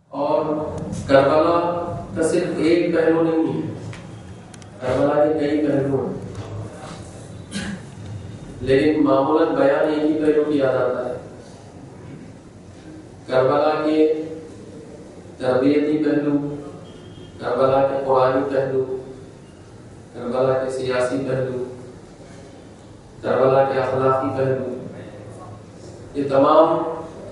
اور کربلا کا صرف ایک پہلو نہیں ہے، کربلا کے کئی پہلو ہیں، لیکن معمولاً بیان ایک ہی پہلو کیا جاتا ہے۔ کربلا کے تربیتی پہلو، کربلا کے قرآنی پہلو، کربلا کے سیاسی پہلو، کربلا کے اخلاقی پہلو، یہ تمام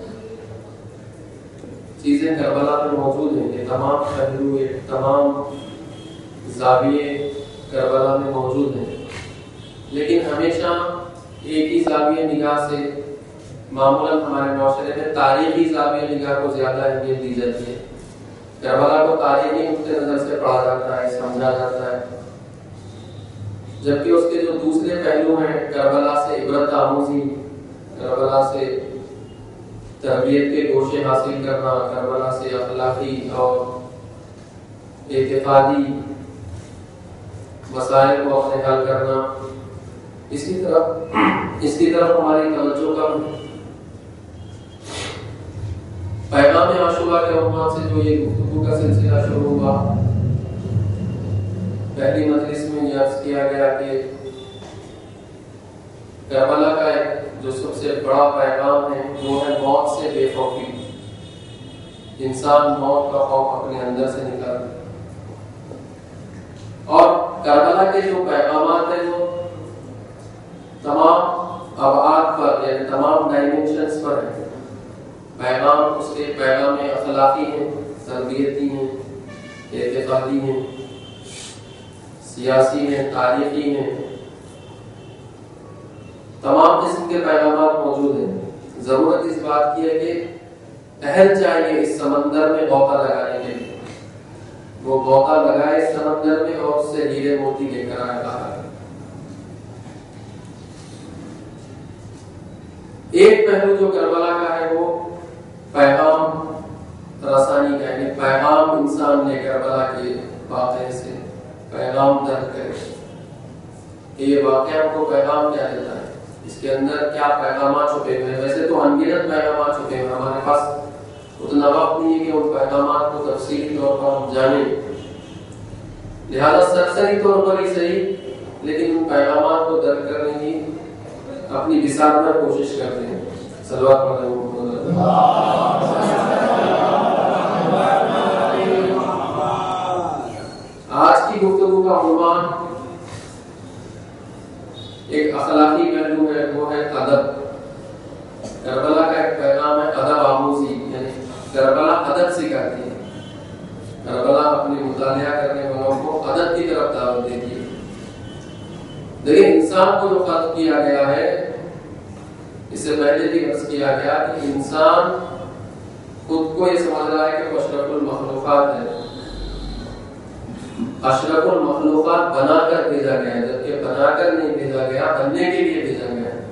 چیزیں کربلا میں موجود ہیں، یہ تمام پہلو، یہ تمام زاویے کربلا میں موجود ہیں، لیکن ہمیشہ ایک ہی زاویہ نگاہ سے معمولاً ہمارے معاشرے میں تاریخی زاویہ نگاہ کو زیادہ اہمیت دی جاتی ہے۔ کربلا کو تاریخی نقطۂ نظر سے پڑھا جاتا ہے، سمجھا جاتا ہے، جبکہ اس کے جو دوسرے پہلو ہیں، کربلا سے عبرت آموزی، کربلا سے تربیت کے گوشے حاصل کرنا، کربلا سے اخلاقی اور اعتقادی مسائل کو اپنے حل کرنا، اس کی طرف ہماری توجہ کم ہے۔ پیغام عاشورہ کے عنوان سے جو یہ گفتگو کا سلسلہ شروع ہوا، پہلی مجلس میں یہ عرض کیا گیا کہ کربلا کا جو سب سے بڑا پیغام ہے وہ ہے موت سے بے خوفی، انسان موت کا خوف اپنے اندر سے نکال دے۔ اور کربلا کے جو پیغامات ہیں وہ تمام ابعاد پر، یعنی تمام ڈائمینشنز پر ہیں۔ پیغام اس کے پیغام اخلاقی ہیں، تربیتی ہیں، اعتقادی ہیں، سیاسی ہیں، تاریخی ہیں، تمام قسم کے پیغامات موجود ہیں۔ ضرورت اس بات کی ہے کہ اہل چاہیے اس سمندر میں غوطہ لگانے کے لیے، وہ غوطہ لگائے اس سمندر میں اور اس سے ہیرے موتی لے کر آئے باہر۔ ایک پہلو جو کربلا کا ہے وہ پیغام رسانی کا، یعنی پیغام انسان نے کربلا کے واقعے سے پیغام درج کرے کہ یہ واقعہ ہم کو پیغام کیا دیتا ہے، اس کے اندر کیا پیغامات چھپے ہوئے ہیں۔ ویسے تو انگنت پیغامات چھپے ہوئے ہیں، ہمارے پاس اتنا وقت نہیں ہے کہ ان پیغامات کو تفصیلی طور پر ہم جانیں، لہذا سرسری طور پر ہی صحیح لیکن ان پیغامات کو درک کرنے کی اپنی بساط میں کوشش کرتے ہیں۔ صلوات پڑھیں۔ آج کی گفتگو کا عنوان ایک اخلاقی پہلو ہے، وہ ہے ادب۔ کربلا کا ایک پیغام ہے ادب آموزی، یعنی کربلا ادب سکھاتی ہے، کربلا اپنے مطالعہ کرنے والوں کو ادب کی طرف دعوت دیتی ہے۔ لیکن انسان کو جو خلق کیا گیا ہے، اس سے پہلے بھی عرض کیا گیا کہ انسان خود کو یہ سمجھ رہا ہے کہ وہ اشرف المخلوقات ہے، اشرف المخلوقات بنا کر بھیجا گیا ہے، جبکہ بنا کر نہیں بھیجا گیا، بننے کے لیے بھیجا گیا ہے۔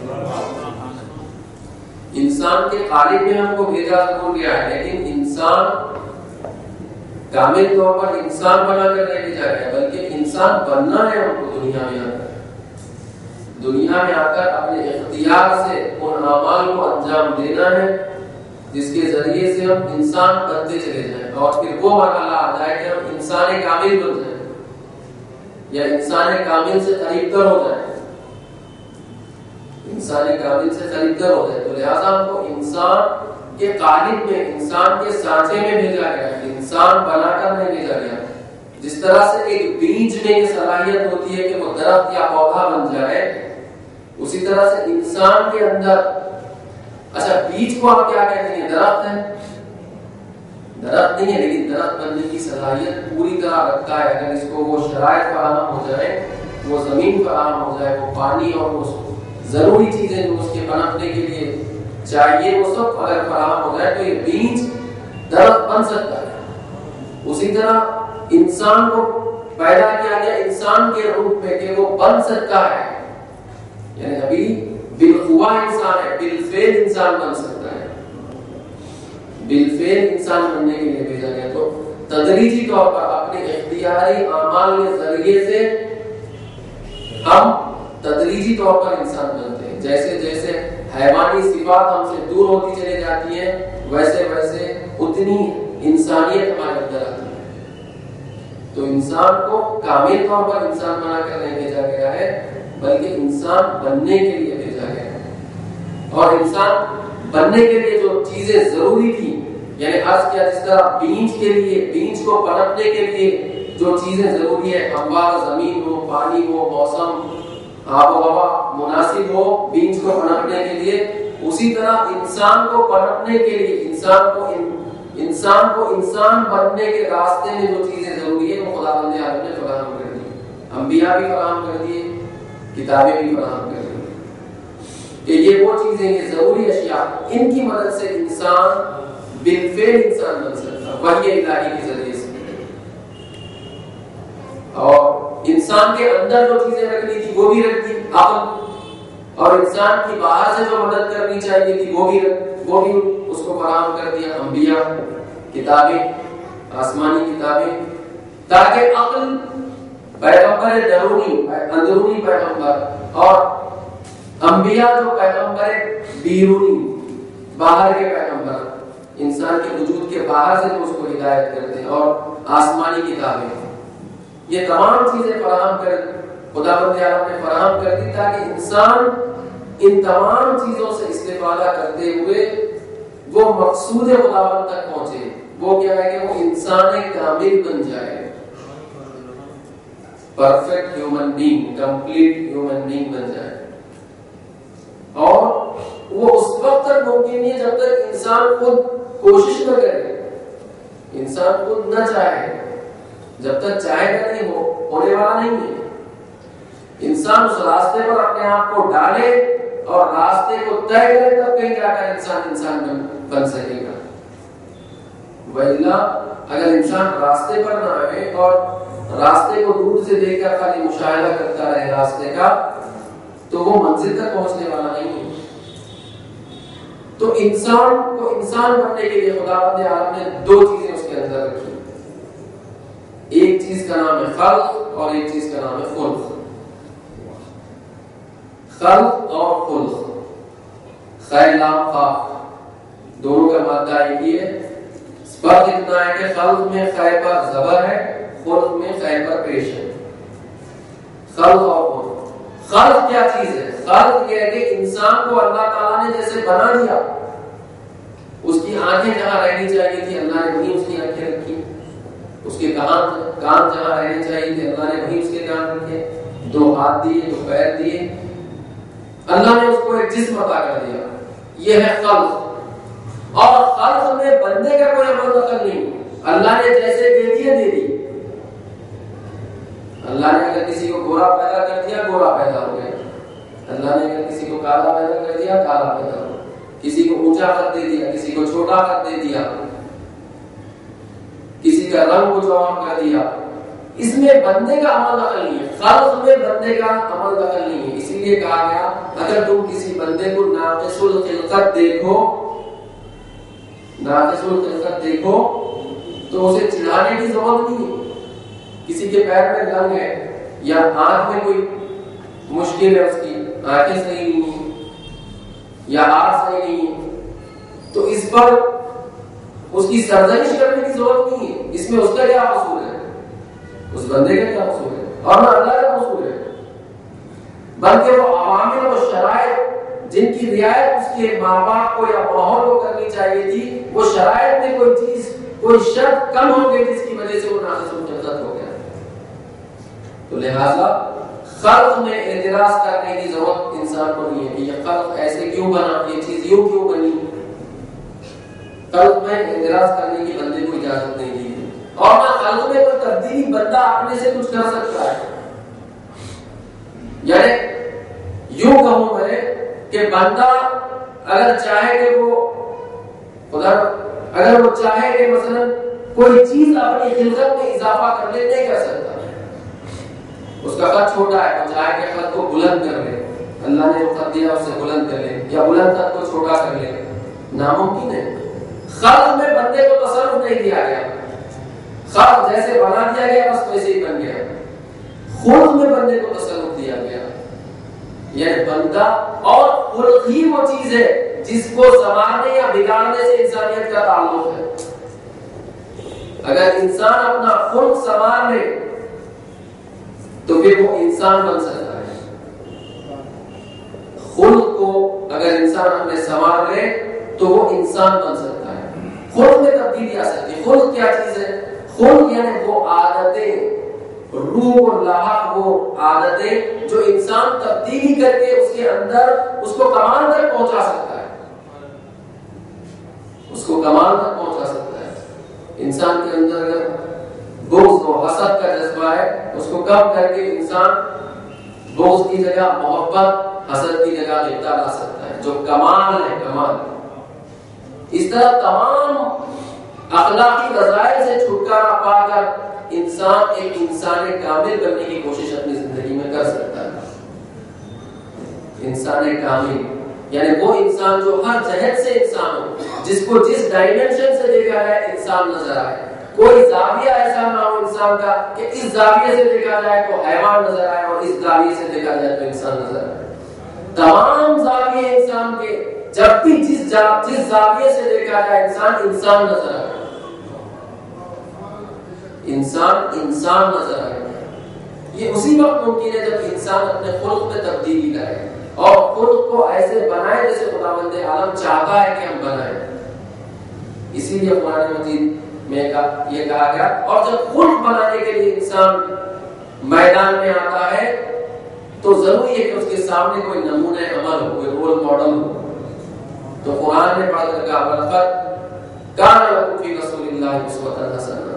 انسان کے قالب میں ہم کو بھیجا ضرور گیا ہے، لیکن انسان کامل طور پر انسان بنا کر نہیں بھیجا گیا، بلکہ انسان بننا ہے ہم کو دنیا میں آ کر، دنیا میں آ کر اپنے اختیار سے ان اعمال کو انجام دینا ہے جس کے ذریعے سے ہم انسان بنتے چلے جائیں، اور پھر وہ مرحلہ آ جائے کہ ہم انسان کامل بن جائیں یا انسان کامل سے قریب تر ہو جائیں، انسان کامل سے قریب تر ہو جائے۔ تو لہٰذا ہم کو انسان کے قالب میں، انسان کے سانچے میں بھیجا گیا ہے، انسان بنا کر نہیں بھیجا گیا۔ جس طرح سے ایک بیج میں یہ صلاحیت ہوتی ہے کہ وہ درخت یا پودا بن جائے، اسی طرح سے انسان کے اندر، اچھا بیج کو آپ کیا کہتے ہیں؟ درخت ہے؟ درخت نہیں ہے، لیکن درخت بننے کی صلاحیت پوری طرح رکھتا ہے اگر اس کو وہ شرائط فراہم ہو جائے، وہ زمین فراہم ہو جائے، وہ پانی اور وہ ضروری چیزیں جو اس کے پنپنے کے لیے چاہیے وہ سب اگر فراہم ہو جائے تو یہ بیج درخت بن سکتا ہے۔ اسی طرح انسان کو پیدا کیا گیا انسان کے روپ میں کہ وہ بن سکتا ہے، یعنی ابھی بالقوا انسان ہے، بالفعل انسان بن سکتا ہے، بالفعل انسان بننے کے لیے بھیجا گیا۔ تو تدریجی طور پر اپنے اختیاری اعمال کے ذریعے سے ہم تدریجی طور پر انسان بنتے ہیں، جیسے جیسے حیوانی صفات ہم سے دور ہوتی چلی جاتی ہیں، ویسے ویسے اتنی انسانیت ہمارے اندر آتی ہے. تو انسان کو کامل طور پر انسان بنا کر نہیں بھیجا گیا ہے بلکہ انسان بننے کے لیے بھیجا گیا ہے. اور انسان بننے کے لیے جو چیزیں ضروری تھی یعنی عرض کیا جس طرح بیج کو پنپنے کے لیے جو چیزیں ضروری ہے ہموار زمین ہو پانی ہو موسم آب و ہوا مناسب ہو بیج کو پنپنے کے لیے اسی طرح انسان کو پنپنے کے لیے انسان کو انسان بننے کے راستے میں جو چیزیں ضروری ہے وہ خداوند عالم نے فراہم کر دی. انبیاء بھی فراہم کر دیے کتابیں بھی فراہم کر دی کہ یہ وہ چیزیں یہ ضروری اشیاء ان کی مدد سے انسان بالفعل انسان بن سکتا وحی الہی کے ذریعے سے. اور انسان کے اندر جو چیزیں رکھنی تھی وہ بھی رکھ دی عقل اور انسان کی باہر سے جو مدد کرنی چاہیے تھی وہ بھی اس کو فراہم کر دیا انبیاء کتابیں آسمانی کتابیں تاکہ عقل پیغمبر اندرونی پیغمبر اور انبیاء جو پیغمبر بیرونی باہر کے پیغمبر انسان کے وجود کے باہر سے جو اس کو ہدایت کرتے ہیں اور آسمانی کتابیں یہ تمام چیزیں فراہم کر خداوند عالم نے فراہم کر دی تاکہ انسان ان تمام چیزوں سے استفادہ کرتے ہوئے وہ مقصود خداوند تک پہنچے. وہ کیا ہے کہ وہ انسان کامل بن جائے perfect human being complete human being بن جائے. اور وہ اس وقت تک ممکن نہیں ہے جب تک انسان خود کوشش نہ کرے انسان خود نہ چاہے. جب تک چاہے گا نہیں ہونے والا نہیں ہے. انسان اس راستے پر اپنے آپ کو ڈالے اور راستے کو طے کرے تب کہیں جا کر انسان بن سکے گا. وَإِلَّا اگر انسان راستے پر نہ آئے اور راستے کو دور سے دیکھ کر خالی مشاہدہ کرتا رہے راستے کا تو وہ منزل تک پہنچنے والا نہیں ہے. تو انسان کو انسان بننے کے لیے خداوند عالم نے دو چیزیں اس کے اندر رکھی. ایک چیز کا نام ہے خلق اور ایک چیز کا نام ہے خلق. خلق اور خلق خیر لام خا دونوں کا مادہ ایک ہی ہے. فرق اتنا ہے کہ خلق میں خیر پر زبر ہے خلق میں خیر پر پیش ہے. خلق اور خلق. خلق کیا چیز ہے؟ خلق یہ ہے کہ انسان کو اللہ تعالیٰ نے جیسے بنا دیا اس کی آنکھیں جہاں رہنی چاہیے تھی اللہ نے وہیں اس کی آنکھیں رکھی. اس کے کان جہاں رہنے چاہیے تھے اللہ نے وہیں اس کے کان رکھے. دو ہاتھ دیے دو پیر دیے اللہ نے اس کو ایک جسم عطا کر دیا. یہ ہے خلق. اور خلق میں بندے کا کوئی عمل دخل نہیں. اللہ نے جیسے دے دیے دے دی. اللہ نے اگر کسی کو گورا پیدا کر دیا گورا پیدا ہو گیا. اللہ نے اگر کسی کو کالا پیدا کر دیا کالا پیدا ہو گیا. کسی کو اونچا کر دے دیا کسی کو چھوٹا کر دے دیا کسی کا رنگ کچھ اور کر دیا. اس میں بندے کا عمل دخل نہیں ہے. خلق میں بندے کا عمل دخل نہیں ہے. اسی لیے کہا گیا اگر تم کسی بندے کو ناقص الخلقت دیکھو تو اسے چڑھانے کی ضرورت نہیں ہے. کسی کے پیر میں رنگ ہے یا آنکھ میں کوئی مشکل ہے اس کی آنکھیں صحیح نہیں ہیں یا ہاتھ صحیح نہیں ہے تو اس پر اس کی سرزنش کرنے کی ضرورت نہیں ہے. اس میں اس کا کیا قصور ہے اس بندے کا کیا قصور ہے اور نہ اللہ کا قصور ہے. بلکہ وہ عوامل و شرائط جن کی رعایت اس کے ماں باپ کو یا ماحول کو کرنی چاہیے تھی وہ شرائط میں کوئی شرط کم ہو گئی جس کی وجہ سے وہ ناقص الخلقت ہو گیا. تو لہذا خلق میں اعتراض کرنے کی ضرورت انسان کو نہیں ہے کہ یہ خلق ایسے کیوں بنا یہ چیز یوں کیوں بنی. خلق میں اعتراض کرنے کی بندے کو اجازت نہیں دی ہے. اور نہ خلق میں کوئی تبدیلی بندہ اپنے سے کچھ کر سکتا ہے. یعنی یوں کہوں میں کہ بندہ اگر چاہے کہ اگر وہ چاہے کہ مثلا کوئی چیز اپنی خلقت میں اضافہ کر لے نہیں کر سکتا. اس کا خط چھوٹا ہے وہ چاہے کہ خط کو بلند کر لے اللہ نے جو خط دیا اسے بلند کر لے یا بلند خط کو چھوٹا کر لے ناممکن ہے. خلق میں بندے کو تصرف نہیں دیا گیا. خلق جیسے بنا دیا گیا بس ویسے ہی بن گیا. خلق میں بندے کو تصرف دیا گیا. یعنی بندہ اور خلق ہی وہ چیز ہے جس کو سنوارنے یا بگاڑنے سے انسانیت کا تعلق ہے. اگر انسان اپنا خلق سنوار لے تو پھر وہ انسان بن سکتا ہے. خلق کو اگر انسان اپنے سنوار لے تو وہ انسان بن سکتا ہے. خلق میں تبدیلی آ سکتی ہے. خلق کیا چیز ہے؟ خلق یعنی وہ عادتیں، روح اور لاحق وہ عادتیں جو انسان تبدیلی کر کے اس کے اندر اس کو کمال تک پہنچا سکتا ہے. اس کو کمال تک پہنچا سکتا ہے. انسان کے اندر اگر بغض و حسد کا جذبہ ہے اس کو کم کر کے انسان بغض کی جگہ محبت، حسد کی جگہ غبطہ لا سکتا ہے، جو کمال ہے. کمال اس طرح تمام اخلاقی رذائل سے چھٹکارا پا کر انسان ایک انسان کامل بننے کی کوشش اپنی زندگی میں کر سکتا ہے. انسان کامل یعنی وہ انسان جو ہر جہت سے انسان ہو، جس کو جس ڈائمینشن سے دیکھا جائے انسان نظر آئے. کوئی زاویہ ایسا نہ ہو انسان کا کہ اس زاویے سے دیکھا جائے تو حیوان نظر آئے اور اس زاویے سے دیکھا جائے تو انسان نظر آئے. تمام زاویے انسان کے، جب بھی جس زاویے سے دیکھا جائے انسان نظر آئے. انسان نظر آئے. یہ اسی وقت ممکن ہے جب انسان اپنے خلق میں تبدیلی کرے اور خلق کو ایسے بنائے جیسے خداوند عالم چاہتا ہے کہ ہم بنائیں. اسی لیے قرآن مجید میں یہ کہا گیا. اور جب خلق بنانے کے لیے انسان میدان میں آتا ہے تو ضروری ہے کہ اس کے سامنے کوئی نمونہ عمل ہو، کوئی رول ماڈل ہو. تو قرآن نے پڑھ کر کہا وَلَقَدْ كَانَ لَكُمْ فِي رَسُولِ اللَّهِ أُسْوَةٌ حَسَنَةٌ،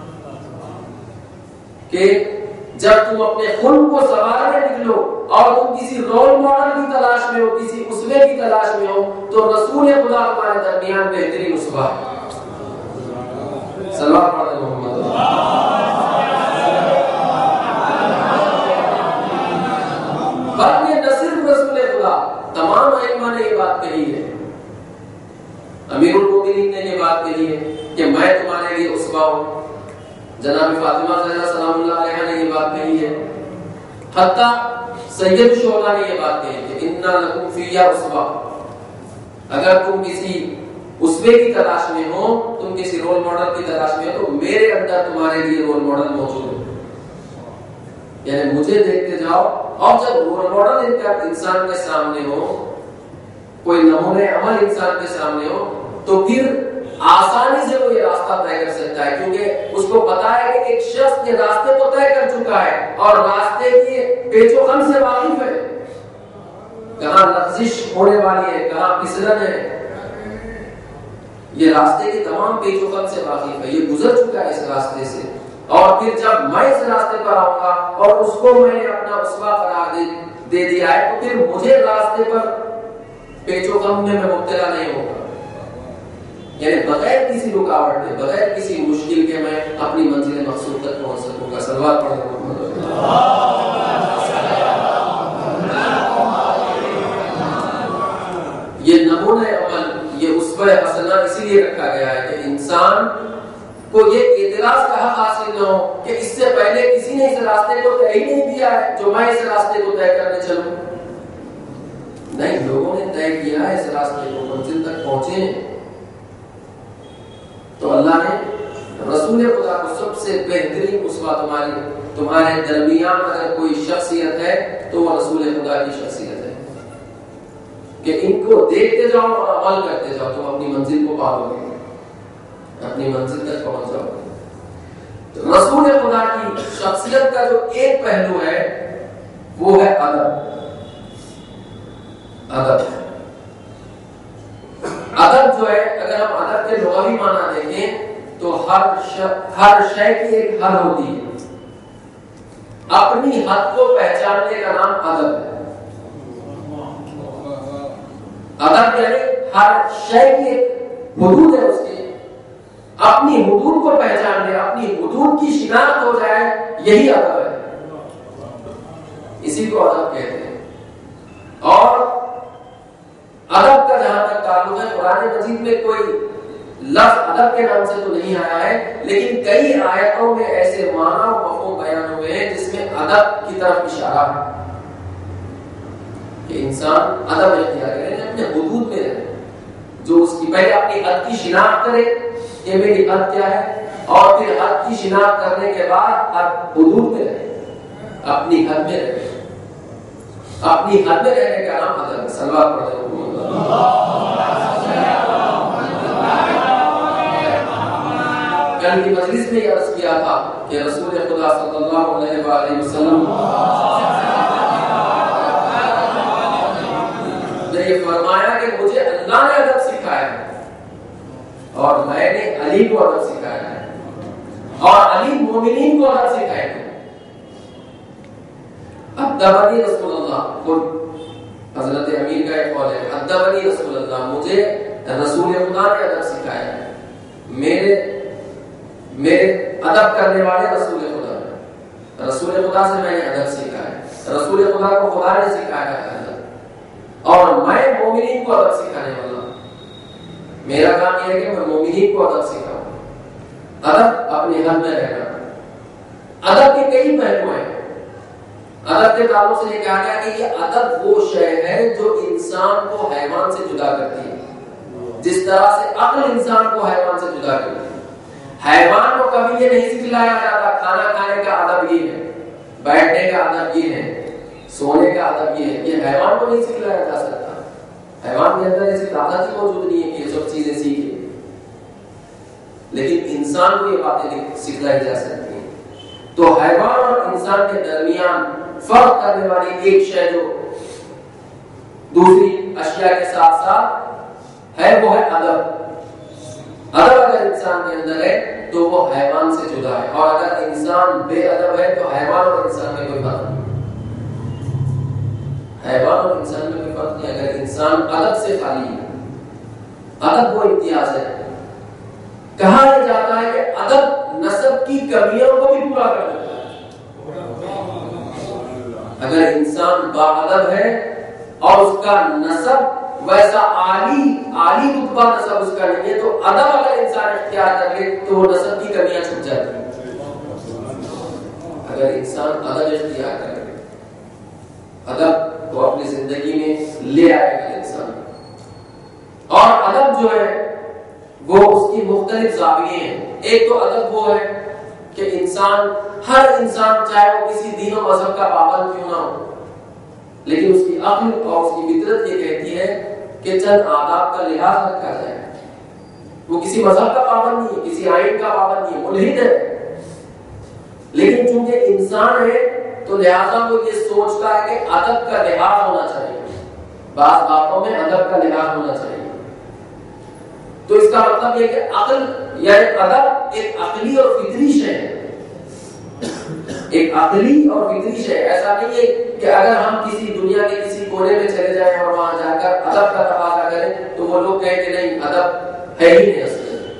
کہ جب تم اپنے خلق کو سنوارنے نکلو اور تم کسی رول ماڈل کی تلاش میں ہو، کسی اسوے کی تلاش میں ہو، تو رسول خدا تمہارے درمیان بہترین اسوہ ہے. صلوات پڑھیں محمد. بات یہ نہ صرف رسول خدا، تمام ائمہ نے یہ بات کہی ہے. امیر المومنین نے یہ بات کہی ہے کہ میں تمہارے لیے اسوہ ہوں. جناب فاطمہ زہرا سلام اللہ علیہا نے یہ بات کہی ہے. حتیٰ سید الشہداء نے یہ بات کہی ہے کہ اِنَّا لَكُمْ فِيَّ أُسْوَةٌ. اگر تم کسی اسوے کی تلاش میں ہو، تم کسی رول ماڈل کی تلاش میں ہو، تو میرے اندر تمہارے لیے رول ماڈل موجود ہے. یعنی مجھے دیکھتے جاؤ. اور جب رول ماڈل انسان کے سامنے ہو، کوئی نمونہ عمل انسان کے سامنے ہو، تو پھر آسانی سے وہ یہ راستہ طے کر سکتا ہے، کیونکہ اس کو پتا ہے کہ ایک شخص یہ راستے کو طے کر چکا ہے اور راستے کی پیچ و خم سے واقف ہے. کہاں لغزش ہونے والی ہے، کہاں پھسلن ہے، یہ راستے کے تمام پیچ و خم سے واقف ہے. یہ گزر چکا ہے اس راستے سے. اور پھر جب میں اس راستے پر آؤں گا اور اس کو میں نے اپنا اسوہ قرار دے دیا ہے، تو پھر مجھے راستے پر پیچ و خم میں مبتلا نہیں ہوگا. یعنی بغیر کسی رکاوٹ کے، بغیر کسی مشکل کے میں اپنی منزل مقصود تک پہنچ سکوں گا. صلوات پڑھیں محمد. یہ نمونہ عمل، یہ اسوہ حسنہ اسی لیے رکھا گیا ہے کہ انسان کو یہ اعتراض کا حق حاصل نہ ہو کہ اس سے پہلے کسی نے اس راستے کو طے ہی نہیں کیا ہے جو میں اس راستے کو طے کرنے چلوں. نہیں، لوگوں نے طے کیا ہے اس راستے کو، منزل تک پہنچے ہیں. تو اللہ نے رسول خدا کو سب سے بہترین اسوہ تمہارے درمیان اگر کوئی شخصیت ہے تو وہ رسول خدا کی شخصیت ہے کہ ان کو دیکھتے جاؤ اور عمل کرتے جاؤ، تم اپنی منزل کو پالو گے، اپنی منزل تک پہنچ جاؤ گے. تو رسول خدا کی شخصیت کا جو ایک پہلو ہے وہ ہے ادب. ادب جو ہے، اگر ہم ادب کے لغوی معنی دیکھیں تو ہر شے کی ایک حد ہوتی ہے. اپنی حد کو پہچاننے کا نام ادب ہے. ادب یعنی ہر شے کی ایک حدود ہے، اس کی اپنی حدود کو پہچان لے، اپنی حدود کی شناخت ہو جائے، یہی ادب ہے. اسی کو ادب کہتے ہیں. اور ادب کا جہاں تک تعلق ہے، قرآن مجید میں کوئی لفظ ادب کے نام سے تو نہیں آیا ہے، لیکن کئی آیتوں میں ایسے معنی و مفہوم بیان ہوئے ہیں جس میں ادب کی طرف اشارہ ہے کہ انسان ادب اختیار کرے، اپنے حدود میں رہے، جو اس کی پہلے اپنی حد کی شناخت کرے کہ میری حد کیا ہے، اور پھر حد کی شناخت کرنے کے بعد حدود میں رہے، اپنی حد میں رہے، اپنی حد میں رہنے کا نام ادب ہے۔ صلوات پڑھیں۔ کل کی مجلس میں یہ عرض کیا تھا کہ رسول خدا صلی اللہ علیہ وآلہ وسلم نے یہ فرمایا کہ مجھے اللہ نے ادب سکھایا ہے اور میں نے علی کو ادب سکھایا ہے اور علی مومنین کو ادب سکھائے ہیں۔ ادبنی رسول اللہ، خود حضرت امیر کا ایک قول ہے، ادبنی رسول اللہ، مجھے رسول خدا نے ادب سکھایا ہے، میرے ادب کرنے والے رسول خدا ہے، رسول خدا سے میں نے ادب سیکھا ہے، رسول خدا کو خدا نے سکھایا ہے ادب، اور میں مومنین کو ادب سکھانے والا ہوں۔ میرا کام یہ ہے کہ میں مومنین کو ادب سکھاؤں۔ ادب اپنے حد میں رہنا۔ ادب کے کئی پہلو ہیں۔ ادب کے تعلق سے یہ کہا گیا کہ یہ ادب وہ شے ہے جو انسان کو حیوان سے جدا کرتی ہے، جس طرح سے عقل انسان کو حیوان سے جدا کرتی ہے۔ حیوان کو کبھی یہ نہیں سکھلایا جاتا کھانا کھانے کا ادب یہ ہے، بیٹھنے کا ادب یہ ہے، سونے کا ادب یہ ہے، یہ حیوان کو نہیں سکھلایا جا سکتا۔ حیوان کے اندر ایسی طاقت ہی موجود نہیں ہے کہ یہ سب چیزیں سیکھے، لیکن انسان کو یہ باتیں سکھلائی جا سکتی ہیں۔ تو حیوان اور انسان کے درمیان فرق کرنے والی ایک شے جو دوسری اشیاء کے ساتھ ساتھ ہے وہ ہے ادب۔ ادب اگر انسان کے اندر ہے تو وہ حیوان سے جدا ہے، اور اگر انسان بے ادب ہے تو حیوان اور انسان میں کوئی فرق نہیں۔ حیوان اور انسان میں کوئی فرق نہیں اگر انسان ادب سے خالی ہے۔ ادب وہ امتیاز ہے۔ کہا یہ جاتا ہے کہ ادب نسب کی کمیوں کو بھی پورا کر دیتا ہے۔ اگر انسان با ادب ہے اور اس کا نسب ویسا عالی رتبہ نسب اس کا نہیں ہے، تو ادب اگر انسان اختیار کر لے تو وہ نسب کی کمیاں چھپ جاتی ہیں۔ اگر انسان ادب اختیار کر لے، ادب کو اپنی زندگی میں لے آئے گا انسان، اور ادب جو ہے وہ اس کی مختلف زاویے ہیں۔ ایک تو ادب وہ ہے کہ ہر انسان چاہے وہ کسی دین و مذہب کا پابند کیوں نہ ہو، لیکن اس کی عقل اور اس کی فطرت یہ کہتی ہے کہ چند آداب کا لحاظ رکھا جائے۔ وہ کسی مذہب کا پابند نہیں ہے، کسی آئین کا پابند نہیں ہے، ملحد ہے، لیکن چونکہ انسان ہے تو لہذا وہ یہ سوچتا ہے کہ ادب کا لحاظ ہونا چاہیے، بعض باتوں میں ادب کا لحاظ ہونا چاہیے۔ تو اس کا مطلب یہ کہ عقل یعنی ادب ایک عقلی اور فطری شے ہے، ایک عقلی اور فطری شے۔ ایسا نہیں ہے کہ اگر ہم کسی دنیا کے کسی کونے میں چلے جائیں اور وہاں جا کر ادب کا تقاضا کریں تو وہ لوگ کہیں کہ نہیں ادب ہے ہی نہیں اصل میں۔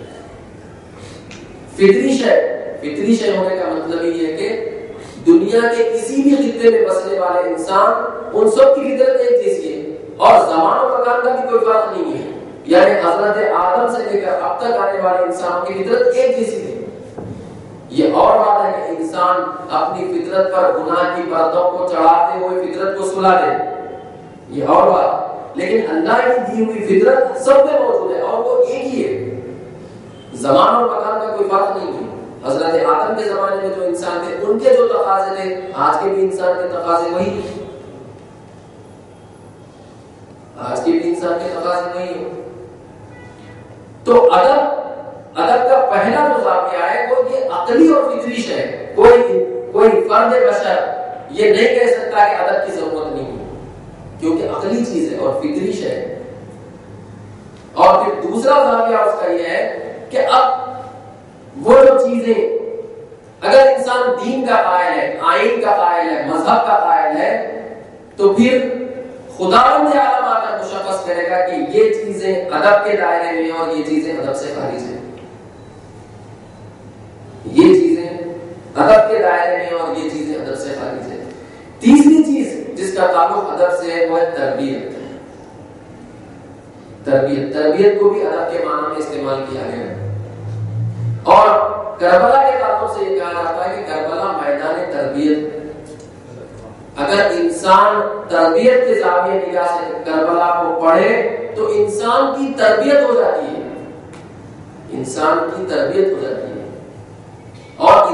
فطری شے ہونے کا مطلب یہ ہے کہ دنیا کے کسی بھی خطے میں بسنے والے انسان ان سب کی فطرت ایک جیسی ہے اور زمان و مکان کا بھی کوئی فرق نہیں ہے، یعنی حضرت آدم سے لے کر اب تک آنے والے انسانوں کی فطرت ایک جیسی ہے۔ یہ اور بات ہے کہ انسان اپنی فطرت پر گناہ کی پردوں کو چڑھاتے ہوئے فطرت کو سلا دے، یہ اور بات، لیکن اللہ کی دی ہوئی فطرت سب میں موجود ہے اور وہ ایک ہی ہے، زمان اور مکان کا کوئی فرق نہیں ہے۔ حضرت آدم کے زمانے میں جو انسان تھے ان کے جو تقاضے تھے آج کے بھی انسان کے تقاضے وہی ہیں، آج کے بھی انسان کے تقاضے وہی ہیں۔ تو ادب کا پہلا جو زاویہ ہے وہ یہ عقلی اور فطری ہے۔ کوئی فرد بشر یہ نہیں کہہ سکتا کہ ادب کی ضرورت نہیں ہے، کیونکہ عقلی چیز ہے اور فطری ہے۔ اور پھر دوسرا زاویہ اس کا یہ ہے کہ اب وہ جو چیزیں اگر انسان دین کا قائل ہے، آئین کا قائل ہے، مذہب کا قائل ہے، تو پھر خداوند عالم آ کر مشخص کرے گا کہ یہ چیزیں ادب کے دائرے میں اور یہ چیزیں ادب سے خارج ہیں، یہ چیزیں ادب کے دائرے میں اور یہ چیزیں ادب سے خارج ہیں۔ تیسری چیز جس کا تعلق ادب سے ہے وہ ہے تربیت۔ تربیت کو بھی ادب کے معنی میں استعمال کیا گیا ہے، اور کربلا کے تعلق سے یہ کہا جاتا ہے کہ کربلا میدان تربیت۔ اگر انسان تربیت کے زاویے نگاہ سے کربلا کو پڑھے تو انسان کی تربیت ہو جاتی ہے، انسان کی تربیت ہو جاتی ہے۔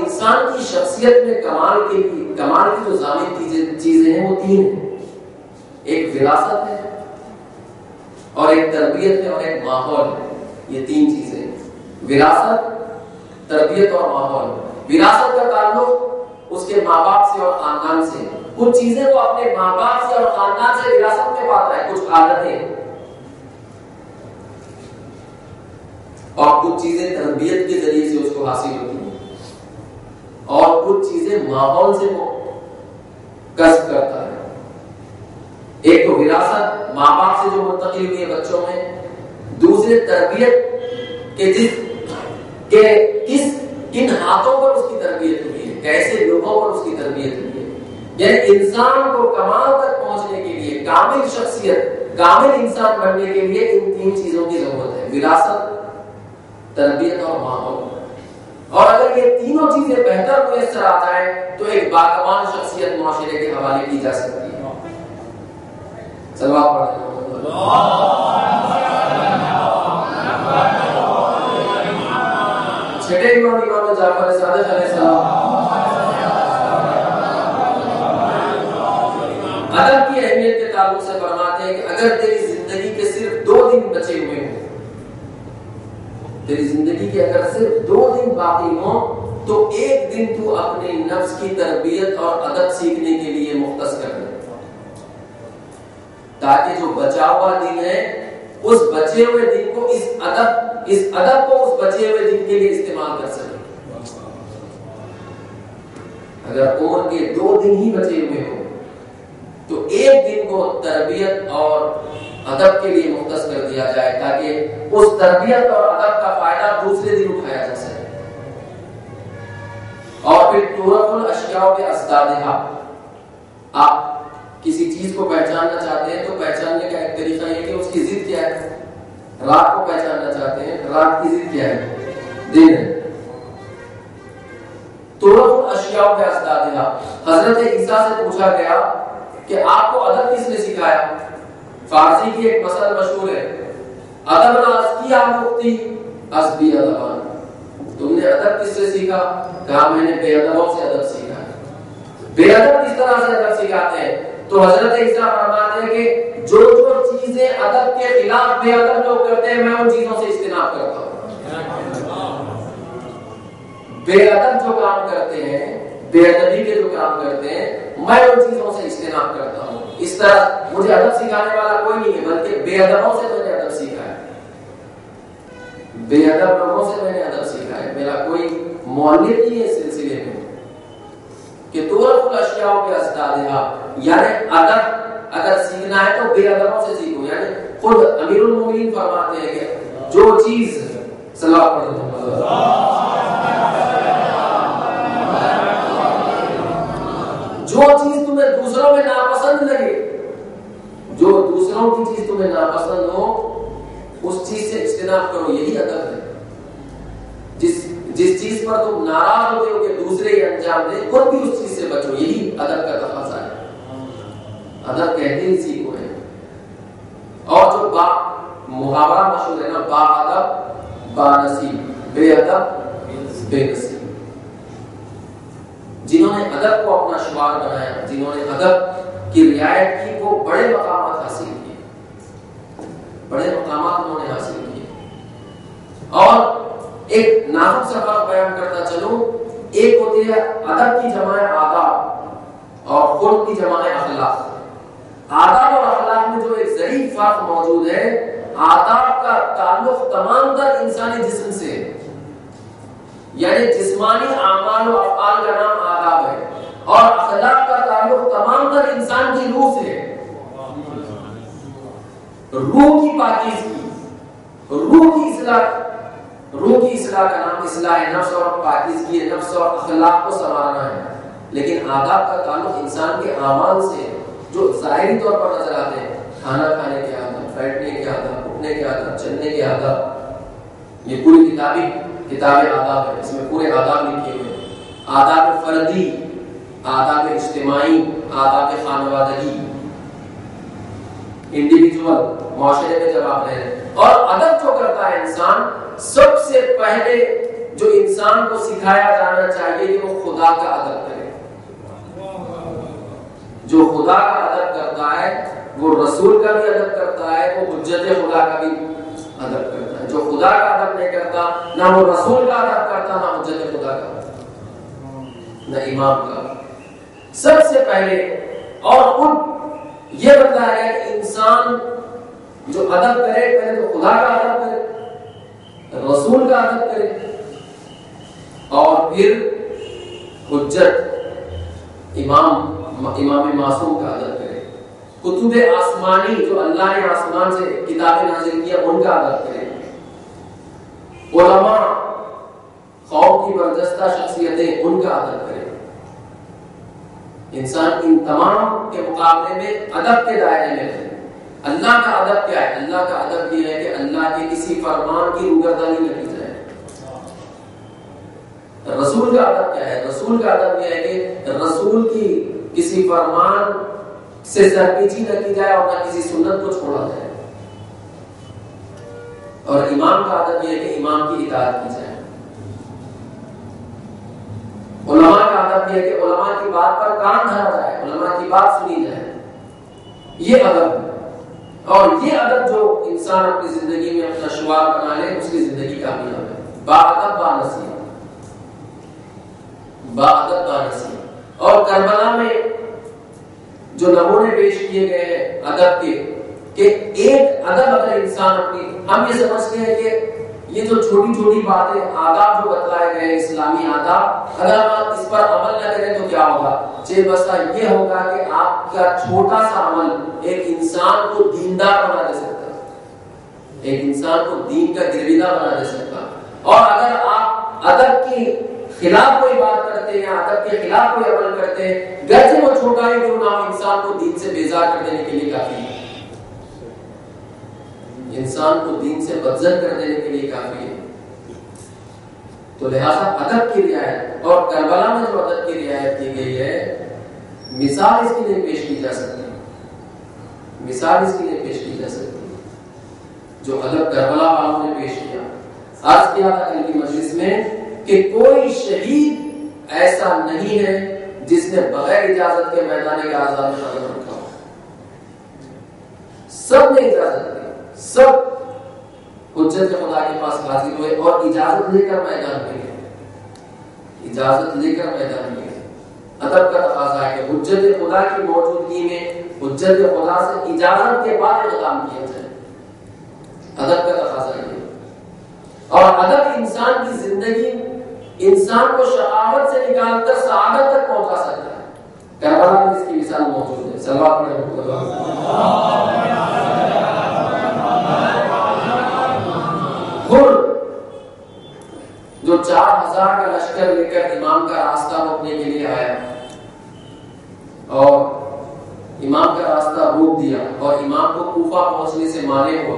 انسان کی شخصیت میں کمال کی جو ضامن چیزیں ہیں وہ تین ہیں. ایک وراثت ہے اور ایک تربیت ہے اور ایک ماحول ہے. یہ تین چیزیں ہیں: وراثت، تربیت اور ماحول. وراثت کا تعلق اس کے ماں باپ سے اور خاندان سے. کچھ چیزیں وہ اپنے ماں باپ سے اور خاندان سے وراثت میں پاتا ہے، کچھ عادتیں، اور کچھ چیزیں تربیت کے ذریعے سے اس کو حاصل ہوتی ہیں، اور کچھ چیزیں ماحول سے وہ کسب کرتا ہے. ایک تو وراثت ماں باپ سے جو منتقل ہوئی ہے بچوں میں، دوسرے تربیت کن ہاتھوں پر اس کی تربیت ہوئی ہے، کیسے لوگوں پر اس کی تربیت ہوئی ہے. یعنی انسان کو کمال تک پہنچنے کے لیے، کامل شخصیت، کامل انسان بننے کے لیے ان تین چیزوں کی ضرورت ہے: وراثت، تربیت اور ماحول. اور اگر یہ تینوں چیزیں بہتر میسر آ جائیں تو ایک باکمال شخصیت معاشرے کے حوالے کی جا سکتی ہے. صلوات پڑھیں. چھٹے امام جعفر صادق علیہ السلام ادب کی اہمیت کے تعلق سے فرماتے ہیں کہ اگر تیری زندگی کے صرف 2 دن بچے ہوئے ہوں، تیری زندگی کے اگر صرف 2 دن باقی ہوں تو ایک دن تو اپنے نفس کی تربیت اور ادب سیکھنے کے لیے مختص کر دے، تاکہ جو بچا ہوا دن ہے اس بچے ہوئے دن کو اس ادب کو اس بچے ہوئے دن کے لیے استعمال کر سکے. اگر عمر کے 2 دن ہی بچے ہوئے ہوں تو ایک دن کو تربیت اور ادب کے لیے مختص کر دیا جائے تاکہ اس تربیت اور ادب کا فائدہ دوسرے دن اٹھایا جا سکے. اور پھر تعرف الاشیاء باسدادها. آپ کسی چیز کو پہچاننا چاہتے ہیں تو پہچاننے کا ایک طریقہ یہ کہ اس کی ضد کیا ہے. رات کو پہچاننا چاہتے ہیں، رات کی ضد کیا ہے؟ دن ہے. تعرف الاشیاء باسدادها. حضرت عیسیٰ سے پوچھا گیا کہ آپ کو ادب کس نے سکھایا؟ فارسی کی ایک مثل مشہور ہے: ادب ناز کی آموختی اسبی ادبان. تم نے ادب کس سے سیکھا؟ کہا میں نے بے ادبوں سے ادب سیکھا. بے ادب کس طرح سے ادب سکھاتے ہیں؟ تو حضرت عیسیٰ فرماتے ہیں کہ جو چیزیں ادب کے خلاف بے ادب لوگ کرتے ہیں میں ان چیزوں سے اجتناب کرتا ہوں. بے ادب جو کام کرتے ہیں، بے ادبی کے جو کام کرتے ہیں، میں ان چیزوں سے اجتناب کرتا ہوں. اس طرح مجھے ادب سکھانے والا کوئی نہیں ہے، بلکہ بے ادبوں سے میں نے ادب سیکھا ہے. بے ادب لوگوں سے میں نے ادب سیکھا ہے. میرا کوئی مؤلف نہیں ہے اس سلسلے میں کہ تعرف الاشیاء باسدادها. یعنی ادب اگر سیکھنا ہے تو بے ادبوں سے سیکھو. یعنی خود امیر المومنین فرماتے ہیں کہ جو چیز صلوات پڑھو، جو چیز تمہیں دوسروں میں ناپسند لگے، جو دوسروں کی چیز تمہیں ناپسند ہو اس چیز سے اجتناب کرو. یہی ادب ہے. جس چیز پر تم ناراض ہوتے ہو کہ دوسرے ہی انجام دیں، خود بھی اس چیز سے بچو. یہی ادب کا تقاضا ہے. ادب کہتے ہی اسی کو ہے. اور جو محاورہ مشہور ہے نا، با ادب با نصیب، بے ادب بے نصیب. جنہوں نے ادب کو اپنا شعار بنایا، جنہوں نے ادب کی رعایت کی، وہ بڑے مقامات حاصل کیے، بڑے مقامات انہوں نے حاصل کیے. اور ایک نازک سا بات بیان کرتا چلوں. ایک ہوتی ہے ادب کی جمع آداب اور خلق کی جمع اخلاق. آداب اور اخلاق میں جو ایک ظریف فرق موجود ہے، آداب کا تعلق تمام تر انسانی جسم سے ہے. یعنی جسمانی اعمال و افعال کا نام آداب ہے، اور اخلاق کا تعلق تمام تر انسان کی روح سے ہے. روح کی پاکیزگی، روح کی اصلاح کا نام اصلاح نفس اور پاکیزگی نفس اور اخلاق کو سنوارنا ہے. لیکن آداب کا تعلق انسان کے اعمال سے جو ظاہری طور پر نظر آتے ہیں، کھانا کھانے کے آداب، بیٹھنے کے آداب، اٹھنے کے آداب، چلنے کے آداب. یہ پوری کتاب آداب ہے. اس میں پورے آداب لکھے ہوئے ہیں. آداب فردی، آداب اجتماعی، آداب خانوادگی، انڈیویجول معاشرے میں جب آپ رہے ہیں. اور ادب جو کرتا ہے انسان، سب سے پہلے جو انسان کو سکھایا جانا چاہیے کہ وہ خدا کا ادب کرے. جو خدا کا ادب کرتا ہے وہ رسول کا بھی ادب کرتا ہے, وہ حجت خدا کا بھی ادب کرتا ہے. جو خدا کا ادب نہیں کرتا, نہ وہ رسول کا ادب کرتا, نہ حجت خدا کا, نہ امام کا. سب سے پہلے اور خود یہ بتایا گیا کہ انسان جو ادب کرے پہلے تو خدا کا ادب کرے, رسول کا ادب کرے, اور پھر حجت امام معصوم کا ادب کرے. کتب آسمانی جو اللہ نے آسمان سے کتابیں نازل کیا ان کا ادب کرے. علماء قوم کی برجستہ شخصیتیں ان کا ادب کرے. انسان ان تمام کے مقابلے میں ادب کے دائرے میں ہے. اللہ کا ادب کیا ہے؟ اللہ کا ادب یہ ہے کہ اللہ کے کسی فرمان کی روگردانی نہ کی جائے. رسول کا ادب کیا ہے؟ رسول کا ادب یہ ہے کہ رسول کی کسی فرمان سے سرپیچی نہ کی جائے اور نہ کسی سنت کو چھوڑا جائے. اور امام کا ادب یہ ہے کہ امام کی اطاعت کی جائے. علماء کا ادب یہ ہے کہ علماء کی بات پر کان دھرا جائے, علماء کی بات سنی جائے. یہ ادب ہے. اور یہ ادب جو انسان اپنی زندگی میں اپنا شعار بنا لے اس کی زندگی کامیاب ہے. با ادب با نصیحت, با ادب با نصیحت. اور کربلا میں جو نمونے پیش کیے گئے ہیں ادب کے, کہ ایک ادب اگر انسان اپنی, ہم یہ سمجھتے ہیں کہ یہ جو چھوٹی چھوٹی باتیں آداب جو بتلائے گئے اسلامی آداب, اگر ہم اس پر عمل نہ کریں تو کیا ہوگا؟ چھ بسا یہ ہوگا کہ آپ کا چھوٹا سا عمل ایک انسان کو دیندار بنا دے سکتا ہے, ایک انسان کو دین کا گرویدہ بنا دے سکتا. اور اگر آپ ادب کی خلاف کوئی بات کرتے ہیں یا ادب کے خلاف کوئی عمل کرتے ہیں, گرچہ وہ چھوٹا ہی کیوں نہ ہو, انسان کو دین سے بیزار کر دینے کے لیے کافی ہے. انسان کو دین سے بدزن کر دینے کے لیے کافی ہے. تو لہذا ادب کی رعایت, اور کربلا میں جو ادب کی رعایت کی گئی ہے, مثال اس کے لیے پیش کی جا سکتی ہے, مثال اس کے لیے پیش کی جا سکتی ہے جو ادب کربلا والوں نے پیش کیا. عرض کیا تھا کل کی مجلس میں کہ کوئی شہید ایسا نہیں ہے جس نے بغیر اجازت کے میدان غازہ میں قدم رکھا ہو. سب نے اجازت دی, سب حجت خدا کے پاس حاضر ہوئے اور اجازت لے کر میدان میں گئے, اجازت لے کر میدان میں گئے. ادب کا تقاضا ہے کہ حجت خدا کی موجودگی میں حجت خدا سے اجازت کے بعد اقدام کیا جائے. ادب کا تقاضا ہے. اور ادب انسان کی زندگی, انسان کو شقاوت سے نکال کر سعادت تک پہنچا سکتا ہے. کربلا میں اس کی مثال موجود ہے. صلوات پڑھیں. جو 4000 کا لشکر لے کر امام کا راستہ روکنے کے لیے آیا اور امام کا راستہ روک دیا اور امام کو کوفہ پہنچنے سے مانے ہوا,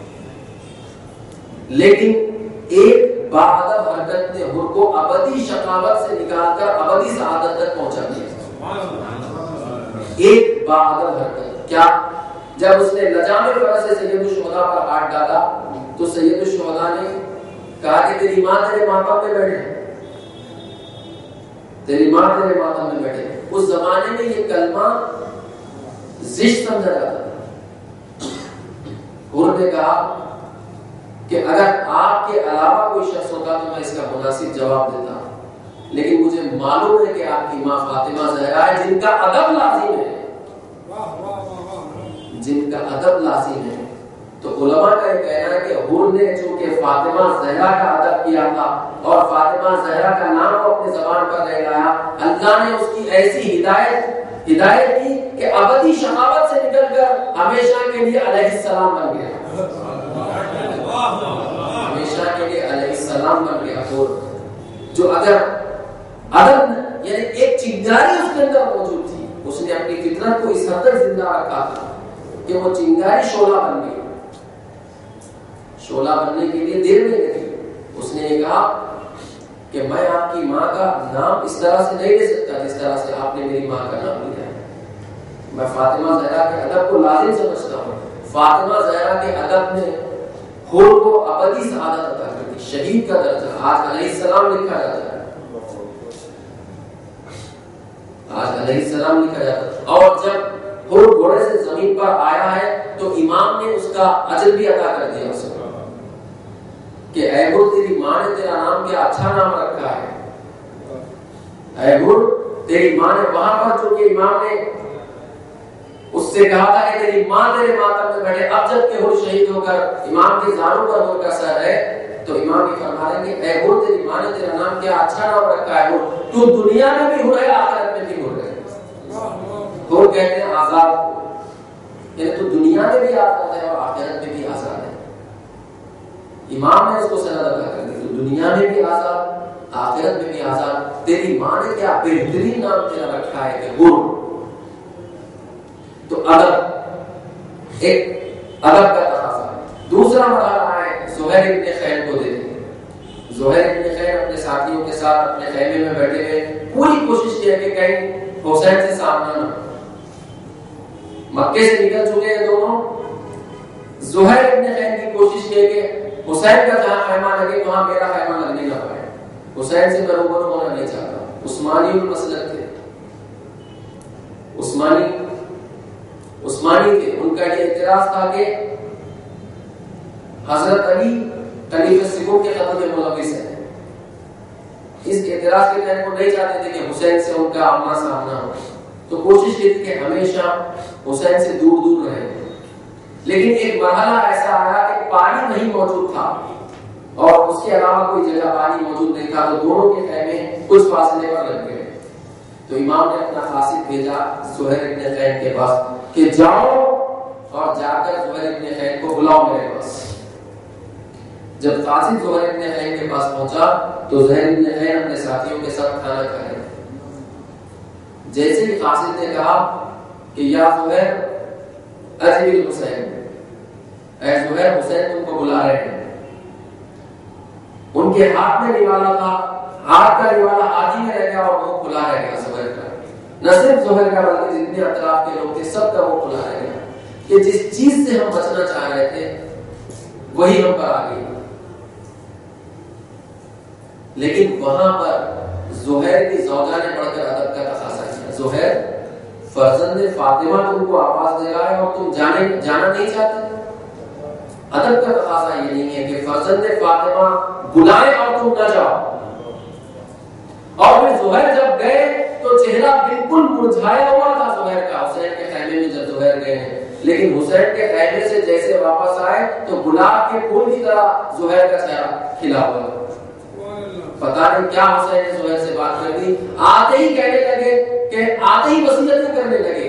لیکن ایک باادب حرکت نے حر کو ابدی شقاوت سے نکال کر ابدی سعادت تک پہنچا دیا. ایک باادب حرکت کیا؟ جب اس نے لجام فرض سے سید الشہداء پر ہاتھ ڈالا تو سید الشہداء نے کہا کہ تیری ماں تیرے ماتم میں بیٹھے, تیری ماں تیرے ماتم میں بیٹھے. اس زمانے میں یہ کلمہ زشت سمجھا جاتا تھا. حر نے کہا کہ اگر آپ کے علاوہ کوئی شخص ہوتا تو میں اس کا مناسب جواب دیتا, لیکن مجھے معلوم ہے کہ آپ کی ماں فاطمہ زہرا ہے جن کا ادب لازم ہے, جن کا ادب لازم ہے. تو علماء کا یہ کہنا ہے کہ حر نے چونکہ فاطمہ زہرا کا ادب کیا تھا اور فاطمہ زہرا کا نام وہ اپنے زبان پر نہیں لایا, اللہ نے اس کی ایسی ہدایت کی کہ ابدی شقاوت سے نکل کر ہمیشہ کے لیے علیہ السلام بن گیا, ہمیشہ کے لیے علیہ السلام بن گیا. جو اگر ادب یعنی ایک چنگاری اس کے اندر موجود تھی, اس نے اپنی فطرت کو اس حد تک زندہ رکھا تھا کہ وہ چنگاری شعلہ بن گئی. شعلہ بننے کے لیے دیر نہیں لگی. اس نے یہ کہا کہ میں آپ کی ماں کا نام اس طرح سے نہیں لے سکتا جس طرح سے آپ نے میری ماں کا نام لیا ہے. میں فاطمہ زہرا کے ادب کو لازم سمجھتا ہوں. فاطمہ زہرا کے ادب نے حور کو ابدی سعادت عطا کرتی، شہید کا درجہ آج علیہ السلام لکھا جاتا ہے، آج علیہ السلام لکھا جاتا ہے۔ اور جب حور گھوڑے سے زمین پر آیا ہے تو امام نے اس کا اجر بھی عطا کر دیا اس کو کہ اے حور تیری ماں نے تیرا نام کیا اچھا نام رکھا ہے، اے حور تیری ماں نے، وہاں پر چونکہ امام نے اس سے کہا تھا کہ تیری ماں تیرے ماتم میں بیٹھے، اب جب کہ حور شہید ہو کر امام کے زانوں پر حور کا سر ہے تو امام یہ فرما رہے ہیں کہ اے حور تیری ماں نے تیرا نام کیا اچھا نام رکھا ہے، حور تو دنیا میں بھی حور ہے آخرت میں بھی حور ہے۔ حور کہتے ہیں آزاد، یعنی تو دنیا میں بھی آزاد ہے اور آخرت میں بھی آزاد ہے۔ امام نے اس کو سند عطا کر دی، تو دنیا میں بھی آزاد آخرت میں بھی آزاد۔ تیری ماں نے کیا بہترین نام تیرا رکھا ہے کہ حور۔ تو ادب، ایک ادب کا تقاضا ہے۔ دوسرا مرحلہ ہے زہیر ابن خیل کو دیتے ہیں۔ زہیر ابن خیل اپنے ساتھیوں کے ساتھ اپنے خیمے میں بیٹھے ہوئے پوری کوشش کی کہ کہیں حسین سے سامنا نہ، مکے سے نکل چکے ہیں دونوں۔ زہیر ابن خیل کی کوشش کی کہ حسین کا جہاں خیمہ لگے وہاں میرا خیمہ لگنے نہ پائے، حسین سے میں روبرو ہونا نہیں چاہتا۔ عثمانی المسلک تھے، عثمانی تھے، ان کا یہ اعتراض تھا کہ حضرت علی خلیفہ سکوں کے قتل میں ملوث ہیں۔ اس اعتراض کے تحت وہ نہیں چاہتے تھے کہ حسین سے ان کا آمنا سامنا ہو، تو کوشش کی تھی کہ ہمیشہ حسین سے دور دور رہیں۔ لیکن ایک مرحلہ ایسا آیا کہ پانی نہیں موجود تھا اور اس کے علاوہ کوئی جگہ پانی موجود نہیں تھا، تو دونوں کے خیمے کچھ فاصلے پر لگ گئے۔ تو امام نے اپنا قاصد بھیجا زہیر ابن خیل کے پاس کہ جاؤ اور جا کر زہیر ابن خیل کو بلاؤ میرے پاس۔ جب قاصد زہیر ابن خیل کے پاس پہنچا تو زہیر ابن خیل اپنے ساتھیوں کے ساتھ کھانا کھا رہے تھے۔ جیسے ہی قاصد نے کہا کہ یا زہیر اجل حسین، اے زہیر حسین تم کو بلا رہے ہیں۔ ان کے ہاتھ میں نوالا تھا، ہاتھ کا نوالا ہاتھ ہی میں رہ گیا اور منہ کھلا رہ گیا زہیر کا۔ نہ صرف زہیر کا بلکہ جتنے اطراف کے لوگ تھے سب کا منہ کھلا رہ گیا کہ جس چیز سے ہم بچنا چاہ رہے تھے وہی ہم پر آ گئی۔ لیکن وہاں پر زہیر کی زوجہ نے بڑھ کر ادب کا تقاضا کیا۔ زہیر فرزند فاطمہ تم کو آواز دے رہا ہے اور تم جانا نہیں چاہتے۔ ادب کا تقاضا یہ نہیں ہے کہ فرزند فاطمہ بلائے اور تم نہ جاؤ۔ اور پھر زہیر جب گئے تو چہرہ بالکل مرجھایا ہوا تھا زہیر کا حسین کے خیمے میں جب زہیر گئے ہیں، لیکن حسین کے خیمے سے جیسے واپس آئے تو گلاب کے پھول کی طرح زہیر کا چہرہ کھلا ہوا۔ پتہ نہیں کیا حسین نے زہیر سے بات کر دی، آتے ہی کہنے لگے کہ آتے ہی وصیتیں کرنے لگے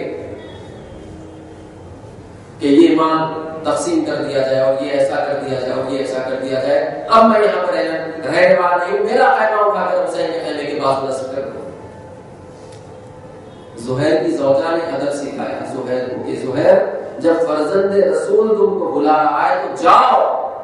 کہ یہ مال تقسیم کر دیا جائے اور یہ ایسا کر دیا جائے اور یہ ایسا کر دیا جائے، اب میں یہاں پر رہنے والا نہیں ہوں، میرا خیمہ اٹھا کر حسین کے خیمے کے پاس نصب کر دو۔ زہیر کی زوجہ نے ادب سکھایا زہیر کو کہ زہیر جب فرزند رسول تم کو بلا رہا ہے تو جاؤ،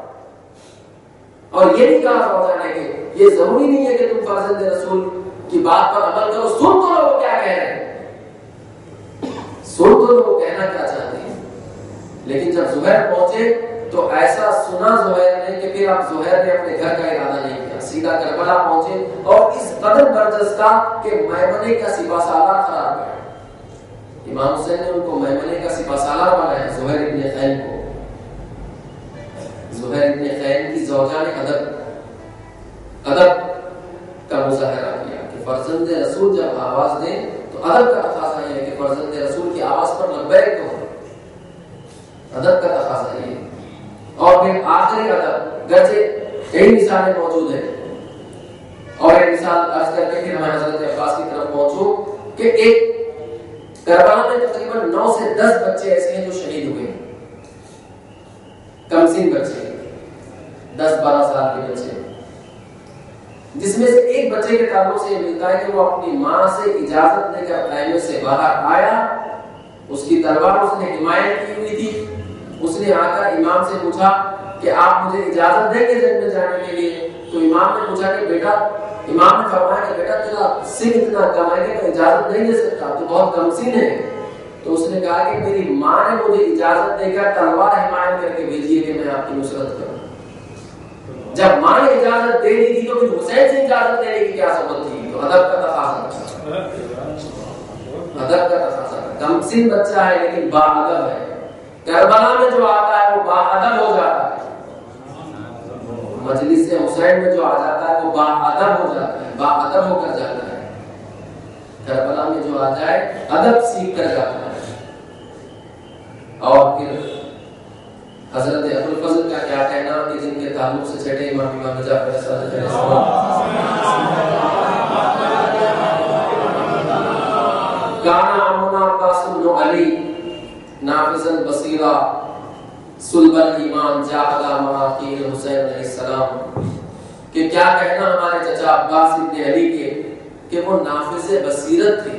اور یہ نہیں کہا زوجہ نے کہ یہ ضروری نہیں ہے کہ تم فرزند رسول کی بات پر عمل کرو، سن تو لو وہ کیا کہہ رہے ہیں، سن تو لو وہ کہنا کیا چاہتے ہیں۔ لیکن جب زہیر پہنچے تو ایسا سنا زہیر نے کہ پھر اب زہیر نے اپنے گھر کا ارادہ نہیں کیا، سیدھا کربلا پہنچے اور اس قدر برجستہ کہ میمنے کا سپہ سالار خراب ہے۔ امام حسین نے ان کو میمنے کا سپہ سالار بنایا زہیر ابن خیل کو۔ زہیر ابن خیل کی زوجہ نے ادب کا مظاہرہ کیا کہ فرزند رسول جب آواز دیں تو ادب کا تقاضا یہ ہے کہ فرزند رسول کی آواز پر لبیک کہو، ادب کا تقاضا یہ۔ اور پھر آخری ادب، گرچہ کئی مثالیں موجود ہیں، اور ایک مثال عرض کر کے پھر میں حضرت عباس کی طرف پہنچوں کہ ایک کربلا میں تقریباً 9 سے 10 بچے ایسے ہیں جو شہید ہوئے ہیں، کم سن بچے، 10-12 سال کے بچے، جس میں سے ایک بچے کے تعلق سے یہ ملتا ہے کہ وہ اپنی ماں سے اجازت لے کر خیمے سے باہر آیا، اس کی تلوار اس نے حمایت کی ہوئی تھی، اس نے آ کر امام سے پوچھا کہ آپ مجھے اجازت دیں گے جنگ میں جانے کے لیے؟ تو امام نے پوچھا کہ بیٹا، امام نے فرمایا کہ بیٹا تیرا سن اتنا کم ہے کہ میں اجازت نہیں دے سکتا، تو بہت کم سن ہے۔ تو اس نے کہا کہ میری ماں نے مجھے اجازت دے کر تلوار حمایت کر کے بھیجی ہے کہ میں آپ کی نصرت کروں۔ جب ماں نے اجازت دے دی تھی تو پھر حسین سے اجازت لینے کی کیا ضرورت تھی؟ تو ادب کا تقاضا تھا، ادب کا تقاضا تھا. کم سن بچہ ہے لیکن با ادب ہے. کربلا میں جو آتا ہے وہ با ادب ہو جاتا ہے، مجلس حسین میں جو آ جاتا ہے وہ با ادب ہو جاتا ہے، با ادب ہو کر جاتا ہے. کربلا میں جو آ جائے ادب سیکھ کر جاتا ہے. اور پھر حضرت ابوالفضل کا کیا کہنا کہ جن کے تعلق سے چھٹے امام جعفر صادق علیہ السلام کانا عمنا عباس بن علی نافذ البصیرہ صلب الایمان جاہد مراقی حسین علیہ السلام، کہ کیا کہنا ہمارے چچا عباس بن علی کے کہ وہ نافذ بصیرت تھے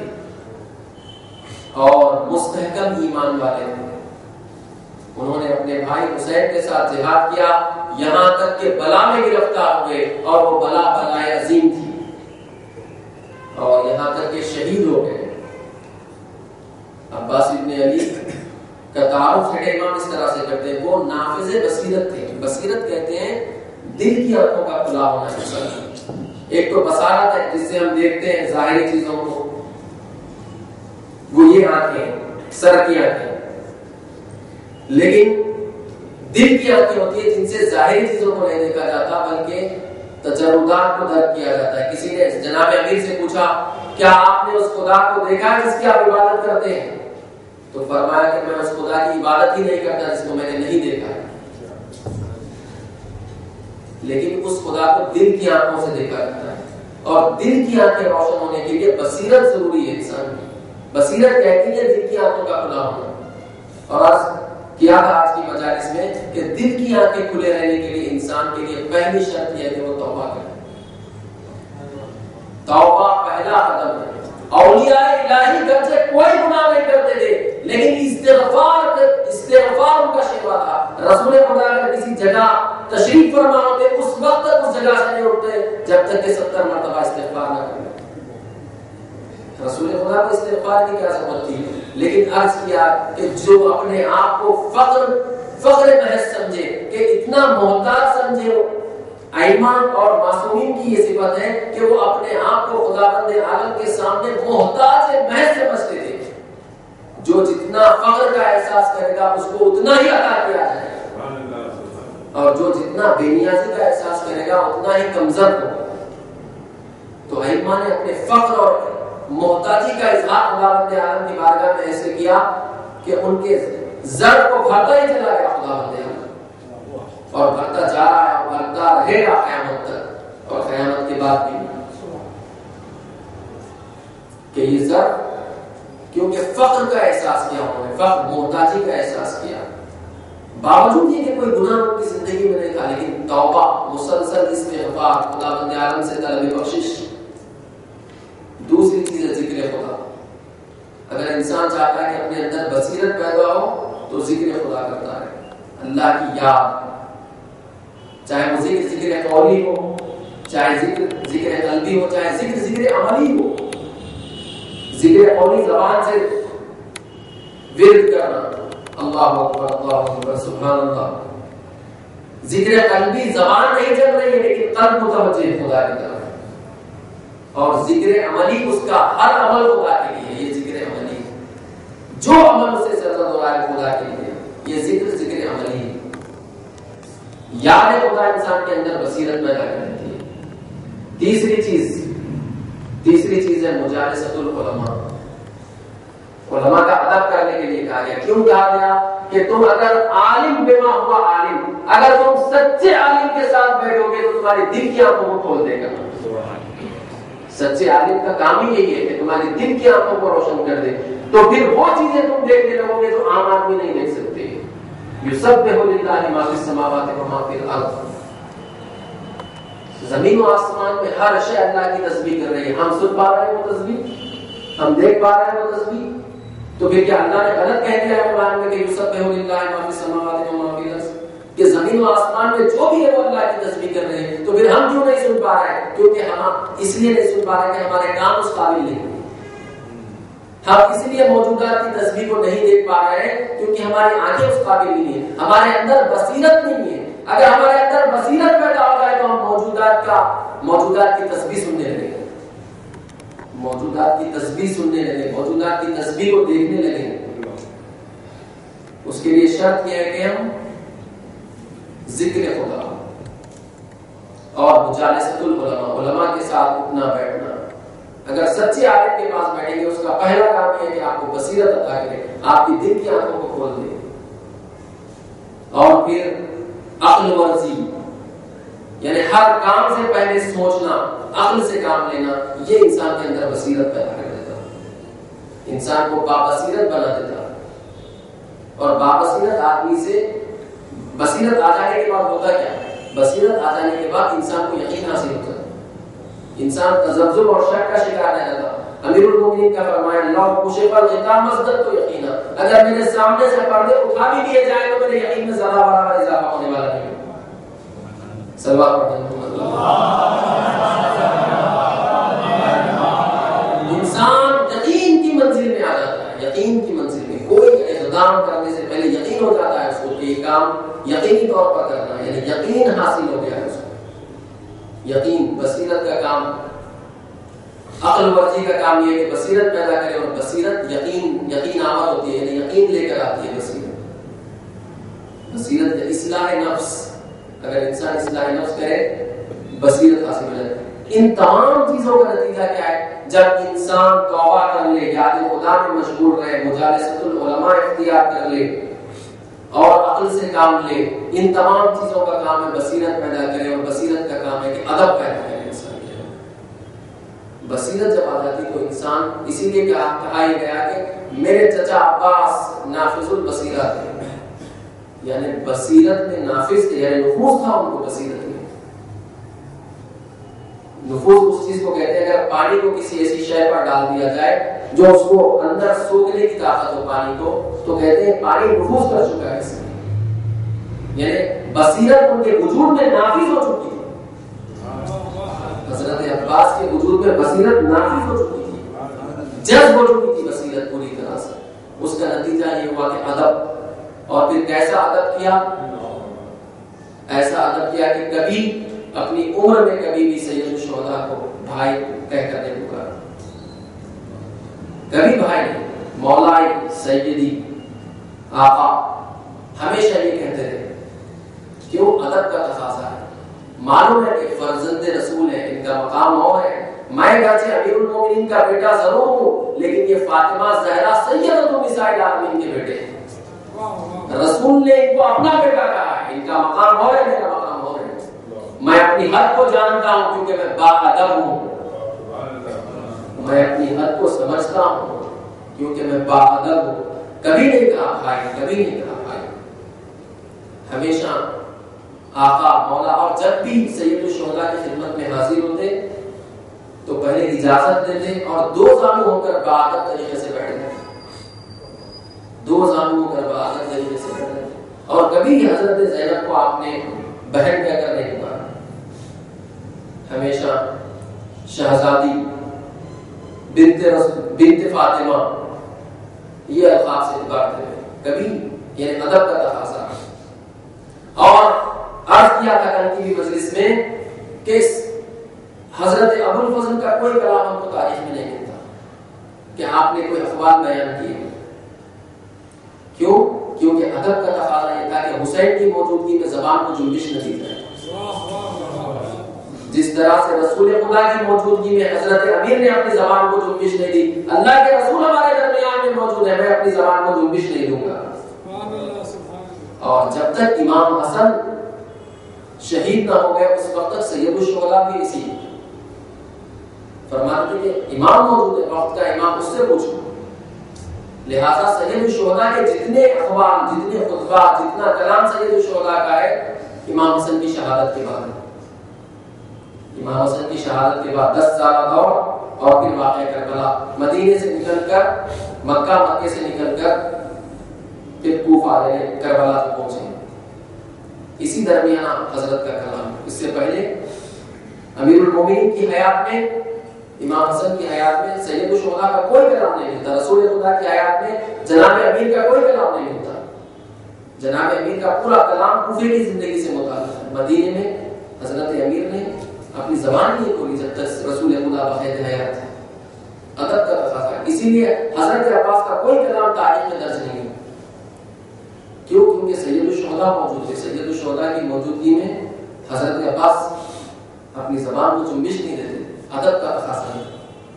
اور مستحکم ایمان والے تھے. انہوں نے اپنے بھائی حسین کے ساتھ جہاد کیا یہاں تک کہ بلا میں گرفتار ہوئے اور وہ بلا بلائے عظیم تھی اور یہاں تک کہ شہید ہو گئے. عباس بن علی کا تعارف چھٹے امام اس طرح سے کرتے ہیں، وہ نافذ بصیرت تھے. بصیرت کہتے ہیں دل کی آنکھوں کا کھلا ہونا. ایک تو بصارت ہے جس سے ہم دیکھتے ہیں ظاہری چیزوں کو، وہ یہ آنکھیں سر کی آنکھیں، لیکن دل کی آنکھیں ہوتی ہے جن سے ظاہری چیزوں کو نہیں دیکھا جاتا بلکہ تجربات کو درک کیا جاتا ہے. کسی نے جناب امیر سے پوچھا کیا آپ نے اس خدا کو دیکھا ہے جس کی آپ عبادت کرتے ہیں؟ تو فرمایا کہ میں اس خدا کی عبادت ہی نہیں کرتا جس کو میں نے نہیں دیکھا ہے، لیکن اس خدا کو دل کی آنکھوں سے دیکھا جاتا ہے. اور دل کی آنکھیں روشن ہونے کے لیے بصیرت ضروری ہے. انسان کی بصیرت کہتی ہے دل کی آنکھوں کا کھلا ہونا. اور کیا تھا آج کی مجالس میں کہ دل کی آنکھیں کھلے رہنے کے لیے انسان کے لیے پہلی شرط یہ ہے کہ وہ توبہ کرے. توبہ پہلا قدم ہے. اولیاء الہی گھر سے کوئی گناہ نہیں کرتے تھے لیکن استغفار ان کا شیوا تھا. رسول خدا اگر کسی جگہ تشریف فرما ہوتے اس وقت تک اس جگہ سے نہیں اٹھتے جب تک کہ 70 مرتبہ استغفار نہ کریں. رسول خدا کو استغفار کی کیا ضرورت تھی؟ لیکن عرض کیا کہ جو اپنے آپ کو فقر محض سمجھے کہ اتنا محتاج سمجھے، ائمہ اور معصومین کی یہ صفت ہے کہ وہ اپنے آپ کو خداوند عالم کے سامنے محتاج محض سمجھتے تھے. جو جتنا فقر کا احساس کرے گا اس کو اتنا ہی عطا کیا جائے گا، اور جو جتنا بے نیازی کا احساس کرے گا اتنا ہی کمزور ہوگا. تو ائمہ نے اپنے فقر اور محتاجی کا اظہار خداوند عالم کی بارگاہ میں ایسے کیا کہ ان کے ضرب کو بھرتا ہی چلا گیا خداوند عالم، اور بھرتا جا رہا ہے اور بھرتا رہے گا قیامت تک اور قیامت کے بعد بھی. کہ یہ ضرب کیونکہ فقر کا احساس کیا انہوں نے، فقر محتاجی کا احساس کیا، باوجود یہ کہ کوئی گناہ ان کی زندگی میں نہیں تھا لیکن توبہ، مسلسل استغفار، خداوند عالم سے طلب بخشش. دوسری چیز ہے ذکر خدا. اگر انسان چاہتا ہے کہ اپنے اندر بصیرت پیدا ہو تو ذکر خدا کرتا ہے، اللہ کی یاد، چاہے وہ ذکر قولی ہو، چاہے ذکر قلبی ہو، چاہے ذکر عملی ہو. ذکر قولی زبان سے ورد کرنا، اللہ اکبر اللہ اکبر سبحان اللہ. ذکر قلبی زبان نہیں چل رہی ہے لیکن قلب متوجہ ہے خدا کی طرف. اور ذکر عملی اس کا ہر عمل خدا کے لیے، یہ ذکر عملی جو عمل سے سرزد ہو رہا ہے خدا کے لیے، یہ ذکر عملی ہے. یاد خدا انسان کے اندر بصیرت پیدا کرتی ہے. تیسری چیز ہے مجالسۃ العلماء. علماء کا ادب کرنے کے لیے کہا گیا. کیوں کہا گیا؟ کہ تم اگر عالم بما ہوا عالم، اگر تم سچے عالم کے ساتھ بیٹھو گے تو تمہاری دل کی آنکھوں کو کھول دے گا. سچے عالم کا کام ہی یہی ہے کہ تمہاری دل کی آنکھوں کو روشن کر دے. تو پھر وہ چیزیں تم دیکھنے لگو گے جو عام آدمی نہیں دیکھ سکتے. یسبح للہ ما فی السماوات و ما فی الارض. زمین و آسمان میں ہر شے اللہ کی تسبیح کر رہی ہے. ہم سن پا رہے ہیں وہ تسبیح، ہم دیکھ پا رہے ہیں وہ تسبیح. تو پھر کیا اللہ نے غلط کہہ دیا ہے قرآن میں کہ یسبح للہ ما فی السماوات و ما فی الارض، کہ زمین و آسمان میں جو بھی ہے وہ اللہ کی تسبیح کر رہے ہیں؟ تو پھر ہم کیوں نہیں سن پا رہے ہیں؟ کیونکہ ہم اس لیے نہیں سن پا رہے کہ ہمارے کان اس قابل نہیں. ہم اس لیے موجودات کی تسبیح کو نہیں دیکھ پا رہے ہیں کیونکہ ہماری آنکھیں اس قابل نہیں ہیں، ہمارے اندر بصیرت نہیں ہے. اگر ہمارے اندر بصیرت پیدا ہو جائے تو ہم موجودات کی تسبیح سننے لگیں گے، موجودات کی تسبیح سننے لگیں، موجودات کی تسبیح کو دیکھنے لگیں۔ اس کے لیے شرط یہ ہے کہ ہم ذکر خدا اور مجالسۃ العلماء، علماء کے ساتھ اٹھنا بیٹھنا۔ اگر سچے عالم کے پاس بیٹھیں گے، اس کا پہلا کام یہ ہے کہ آپ کو بصیرت عطا کرے، آپ کی دل کی آنکھوں کو کھول دے، اور پھر عقل ورزی، یعنی ہر کام سے پہلے سوچنا، عقل سے کام لینا، یہ انسان کے اندر بصیرت پیدا کر دیتا ہے، انسان کو بابصیرت بنا دیتا ہے۔ اور بابصیرت آدمی سے، بصیرت آ جانے کے بعد ہوتا کیا ہے؟ بصیرت آ جانے کے بعد انسان کو یقین حاصل ہوتا ہے، انسان تذبذب اور شک کا شکار نہیں رہتا۔ امیر المومنین کا فرمایا اللہ کشف الغطاء مزدد تو یقینا، اگر میرے سامنے سے پردے اٹھا بھی دیے جائیں تو میرے یقین میں ذرا برابر اضافہ ہونے والا نہیں۔ صلوات پڑھیں انسان یقین کی منزل میں آ جاتا ہے، یقین کی منزل میں کوئی اقدام کرنے سے پہلے یقین ہو جاتا ہے اس کو کہ یہ کام یقینی طور پر کرنا ہے، یعنی یقین حاصل ہو گیا ہے اس کو۔ یقین، بصیرت کا کام، عقل ورزی کا کام یہ ہے کہ بصیرت پیدا کرے، اور بصیرت یقین آور ہوتی ہے، یعنی یقین لے کر آتی ہے بصیرت اصلاح نفس۔ اگر انسان اصلاح نفس کرے، بصیرت حاصل ہو جائے۔ ان تمام چیزوں کا نتیجہ کیا ہے؟ جب انسان توبہ کر لے، یاد خدا میں مشغول رہے، مجالسۃ العلماء اختیار کر لے اور عقل سے کام لے، ان تمام چیزوں کا کام ہے بصیرت پیدا کرے، اور بصیرت کا کام ہے کہ ادب پیدا کرے انسان کے۔ بصیرت جب آ جاتی تو انسان، اسی لیے کہا یہ گیا کہ میرے چچا عباس نافذ البصیرہ تھے، یعنی بصیرت میں نافذ تھے، یعنی نفوذ تھا ان کو بصیرت میں۔ نفوذ اس چیز کو کہتے ہیں اگر پانی کو کسی ایسی شے پر ڈال دیا جائے جو اس کو اندر سوکھنے کی طاقت ہو پانی کو، تو کہتے ہیں پانی نفوذ کر چکا ہے اس میں، یعنی بصیرت ان کے وجود میں نافذ ہو چکی تھی۔ حضرت عباس کے وجود میں بصیرت نافذ ہو چکی تھی، جذب ہو چکی تھی بصیرت پوری طرح سے۔ اس کا نتیجہ یہ ہوا کہ ادب، اور پھر کیسا ادب کیا؟ ایسا ادب کیا کہ کبھی اپنی عمر میں کبھی بھی سید الشہداء کو بھائی کہہ کر نہیں پکارا، کبھی بھائی نہیں، مولائی، سیدی، آقا، ہمیشہ یہ کہتے رہے۔ کیوں؟ ادب کا تقاضا ہے۔ معلوم ہے کہ فرزند رسول ہے، ان کا مقام اور ہے، میں گرچہ امیر المومنین کا بیٹا ضرور ہوں، لیکن یہ فاطمہ زہرا سیدۃ نساء العالمین کے بیٹے ہیں، رسول نے ان کو اپنا بیٹا کہا ہے، ان کا مقام اور ہے، میرا مقام اور ہے۔ میں اپنی حد کو جانتا ہوں کیونکہ میں باادب ہوں، میں اپنی حد کو سمجھتا ہوں کیونکہ میں باادب ہوں۔ کبھی نہیں کہا بھائی، کبھی نہیں کہا بھائی، ہمیشہ آقا، مولا۔ اور جب بھی سید الشہداء کی خدمت میں حاضر ہوتے تو پہلے اجازت دیتے اور دو زانو ہو کر باادب طریقے سے بیٹھتے، دو زانو ہو کر باادب طریقے سے بیٹھتے، اور کبھی حضرت زینب کو آپ نے بہن کہہ کر نہیں پکارا، ہمیشہ شہزادی، بنت فاطمہ، یہ الفاظ سے پکارتے ہیں، کبھی یعنی ادب کا تقاضا۔ اور عرض کیا تھا کل کی مجلس میں کہ حضرت ابو الفضل کا کوئی کلام ہم کو تاریخ میں نہیں ملتا کہ آپ نے کوئی اقوال بیان کیے۔ کیوں؟ کیونکہ ادب کا تقاضا یہ تھا کہ حسین کی موجودگی میں زبان کو جنبش نہ دی جائے، جس طرح سے رسول خدا کی موجودگی میں حضرت امیر نے اپنی زبان کو جنبش نہیں دی، اللہ کے رسول ہمارے درمیان میں موجود ہے، میں اپنی زبان کو جنبش نہیں دوں گا۔ اور جب تک امام حسن شہید نہ ہو گئے اس وقت تک سید الشہداء بھی اسی فرماتے کہ امام موجود ہے، وقت کا امام، اس سے پوچھو۔ لہذا سید الشہداء کے جتنے اخبار، جتنے خطبات، جتنا کلام سید الشہداء کا ہے امام حسن کی شہادت کے بعد، امام حسن کی شہادت کے بعد 10 سالہ دور، اور پھر واقعہ کربلا، مدینے سے نکل کر مکہ سے نکل کر پھر کوفہ کربلا تک پہنچے، اسی درمیان حضرت کا کلام۔ اس سے پہلے امیر المومنین کی حیات میں، امام حسن کی حیات میں سید الشہداء کا کوئی کلام نہیں ملتا، رسول خدا کی حیات میں جناب امیر کا کوئی کلام نہیں ملتا۔ جناب امیر کا پورا کلام کوفے کی زندگی سے متعلق ہے. مدینے میں حضرت امیر نے اپنی زبان نہیں کھولی جب تک رسول خدا بقید حیات ہے. ادب کا تقاضا ہے. اسی لیے حضرت عباس کا کوئی کلام تاریخ میں درج نہیں ہے. کیوں؟ کیونکہ سید الشہداء موجود تھے. سید الشہداء کی موجودگی میں حضرت عباس اپنی زبان کو جنبش نہیں دیتے. ادب کا تقاضا نہیں.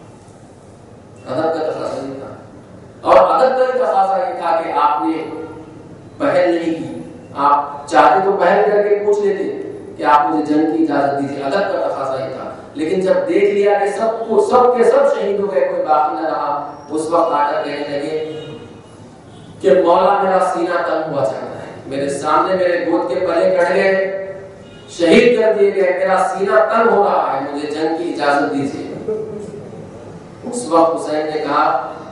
ادب کا تقاضا نہیں تھا. اور ادب کا تقاضا یہ تھا کہ آپ نے پہل نہیں کی. آپ چاہتے تو پہل کر کے پوچھ لیتے کہ آپ مجھے جنگ کی اجازت دیجیے. ادب کا تقاضا یہ تھا. لیکن جب دیکھ لیا کہ سب کے سب شہید ہو گئے, کوئی باقی نہ رہا, اس وقت آ کر کہنے لگے کہ مولا میرا سینہ تنگ ہوا چاہتا ہے, میرے سامنے میرے گود کے پلے کٹ گئے, شہید کر دیے گئے, میرا سینہ تنگ ہو رہا ہے, مجھے جنگ کی اجازت دیجیے. اس وقت حسین نے کہا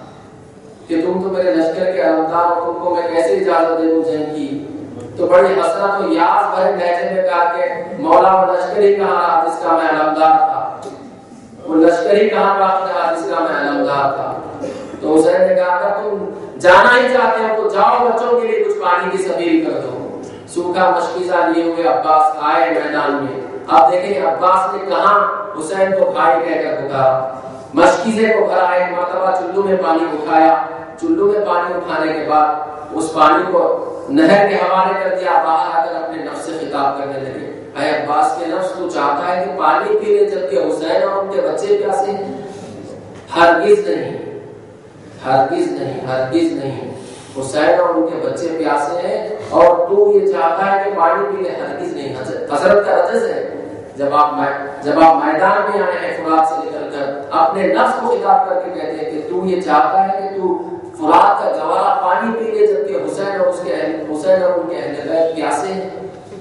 کہ تم تو میرے لشکر کے علمدار ہو, تم کو میں کیسے اجازت دے دوں جنگ کی. تو بڑی حسرت و یاس بھرے لہجے میں کہا کہ مولا وہ لشکر ہی کہاں رہا جس کا میں علمدار تھا, وہ لشکر ہی کہاں رہا جس کا میں علمدار تھا. تو حسین نے کہا اگر تم جانا ہی چاہتے ہو تو جاؤ, بچوں کے لیے کچھ پانی کی سبیل کر دو. سوکھا مشکیزہ لیے ہوئے عباس آئے میدان میں. اب دیکھیں عباس نے کہاں حسین کو بھائی کہہ کر پکارا. مشکیزے کو بھرا, ایک مرتبہ چلو میں پانی اٹھایا. چلو میں پانی اٹھانے کے بعد اس پانی کو نہر کے حوالے کر دیا. باہر آ کر اپنے نفس سے خطاب کرنے لگے, اے عباس کے نفس, تو چاہتا ہے کہ پانی پی لے جبکہ حسین اور ان کے بچے پیاسے ہیں؟ ہرگز نہیں, ہرگز نہیں, ہرگز نہیں. حسین اور ان کے بچے پیاسے ہیں اور تو یہ چاہتا ہے کہ پانی پی لے؟ ہرگز نہیں. حضرت کا رجز ہے. جب آپ میدان میں آئے ہیں فرات سے نکل کر, اپنے نفس کو خطاب کر کے کہتے ہیں کہ تو یہ چاہتا ہے کہ تو فرات کا گوارا پانی پی لے جبکہ حسین اور ان کے اہل بیت پیاسے ہیں.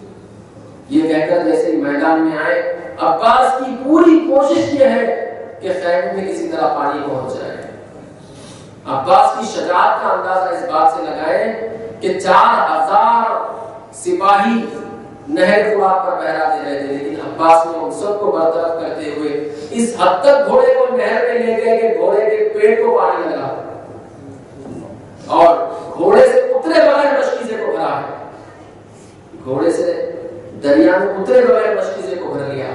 یہ کہہ کر جیسے میدان میں آئے, عباس کی پوری کوشش یہ ہے کہ خیمے میں کسی طرح پانی پہنچ جائے. عباس کی شجاعت کا اندازہ اس بات سے لگائے کہ 4000 سپاہی نہر فرات پر پہرا دے رہے تھے, لیکن عباس نے ان سب کو برطرف کرتے ہوئے اس حد تک گھوڑے کو نہر میں لے گئے کہ گھوڑے کے پیٹ کو پانی لگا اور گھوڑے سے اترے بغیر مشکیزے کو بھرا ہے. گھوڑے سے دریا میں اترے بغیر مشکیزے کو بھر لیا.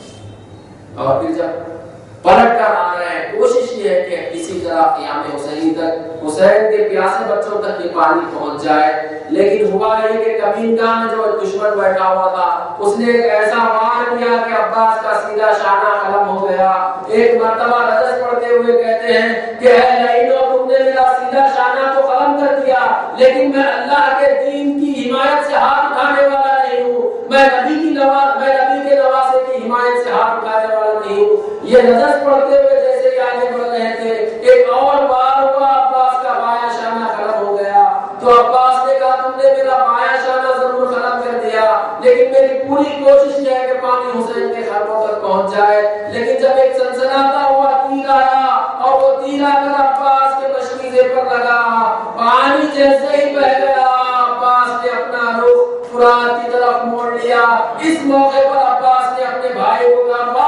اور پھر جب پلٹ کر آ رہے ہیں, کوشش یہ ہے کہ کسی طرح قیام حسینی تک, حسین کے پیاسے بچوں تک یہ پانی پہنچ جائے. لیکن ہوا یہ کہ کمینگاہ میں جو دشمن بیٹھا ہوا تھا اس نے ایک ایسا وار کیا کہ عباس کا سیدھا شانہ قلم ہو گیا. ایک مرتبہ رجز پڑھتے ہوئے کہتے ہیں کہ اے لعینو, تم نے میرا سیدھا شانہ تو قلم کر دیا, لیکن میں اللہ کے دین کی حمایت سے ہاتھ اٹھانے والا نہیں ہوں. میں نبی کے نواسے کی حمایت سے ہاتھ اٹھانے والا نہیں ہوں. یہ رجز پڑھتے ہوئے جیسے کہ آگے بڑھ رہے تھے, ایک اور بار ہوا, عباس کا بایاں شانہ قلم ہو گیا. تو عباس نے کہا تم نے میرا بایاں شانہ ضرور قلم کر دیا, لیکن میری پوری کوشش یہ ہے کہ پانی حسین کے خیموں تک پہنچ جائے. لیکن جب ایک سنسناتا ہوا تیر آیا اور وہ تیر آ کر عباس کے مشکیزے پر لگا, پانی جیسے ہی بہ گیا, عباس نے اپنا رخ فرات کی طرف موڑ لیا. اس موقع پر عباس نے اپنے بھائی کو کہا,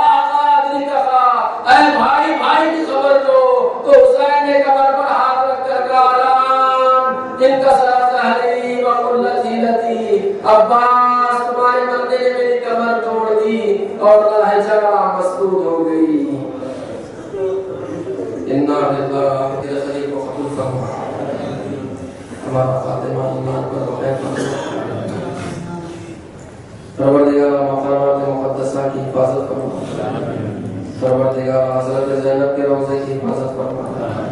اے بھائی, بھائی کی خبر دو. تو حسین نے کمر پر ہاتھ رکھ کر کہا, ان کا سرحدی وقلتی لتی, عباس تمہارے بندے نے میری کمر توڑ دی اور لہجہ مسدود ہو گئی. انا للہ خلیق و قبول فرما, ہمارا خاتمہ ایمان پر بخیر. پروردگار مقامات مقدسہ کی حفاظت فرما. پروردگار حضرت زینب کے روضے کی حفاظت فرما.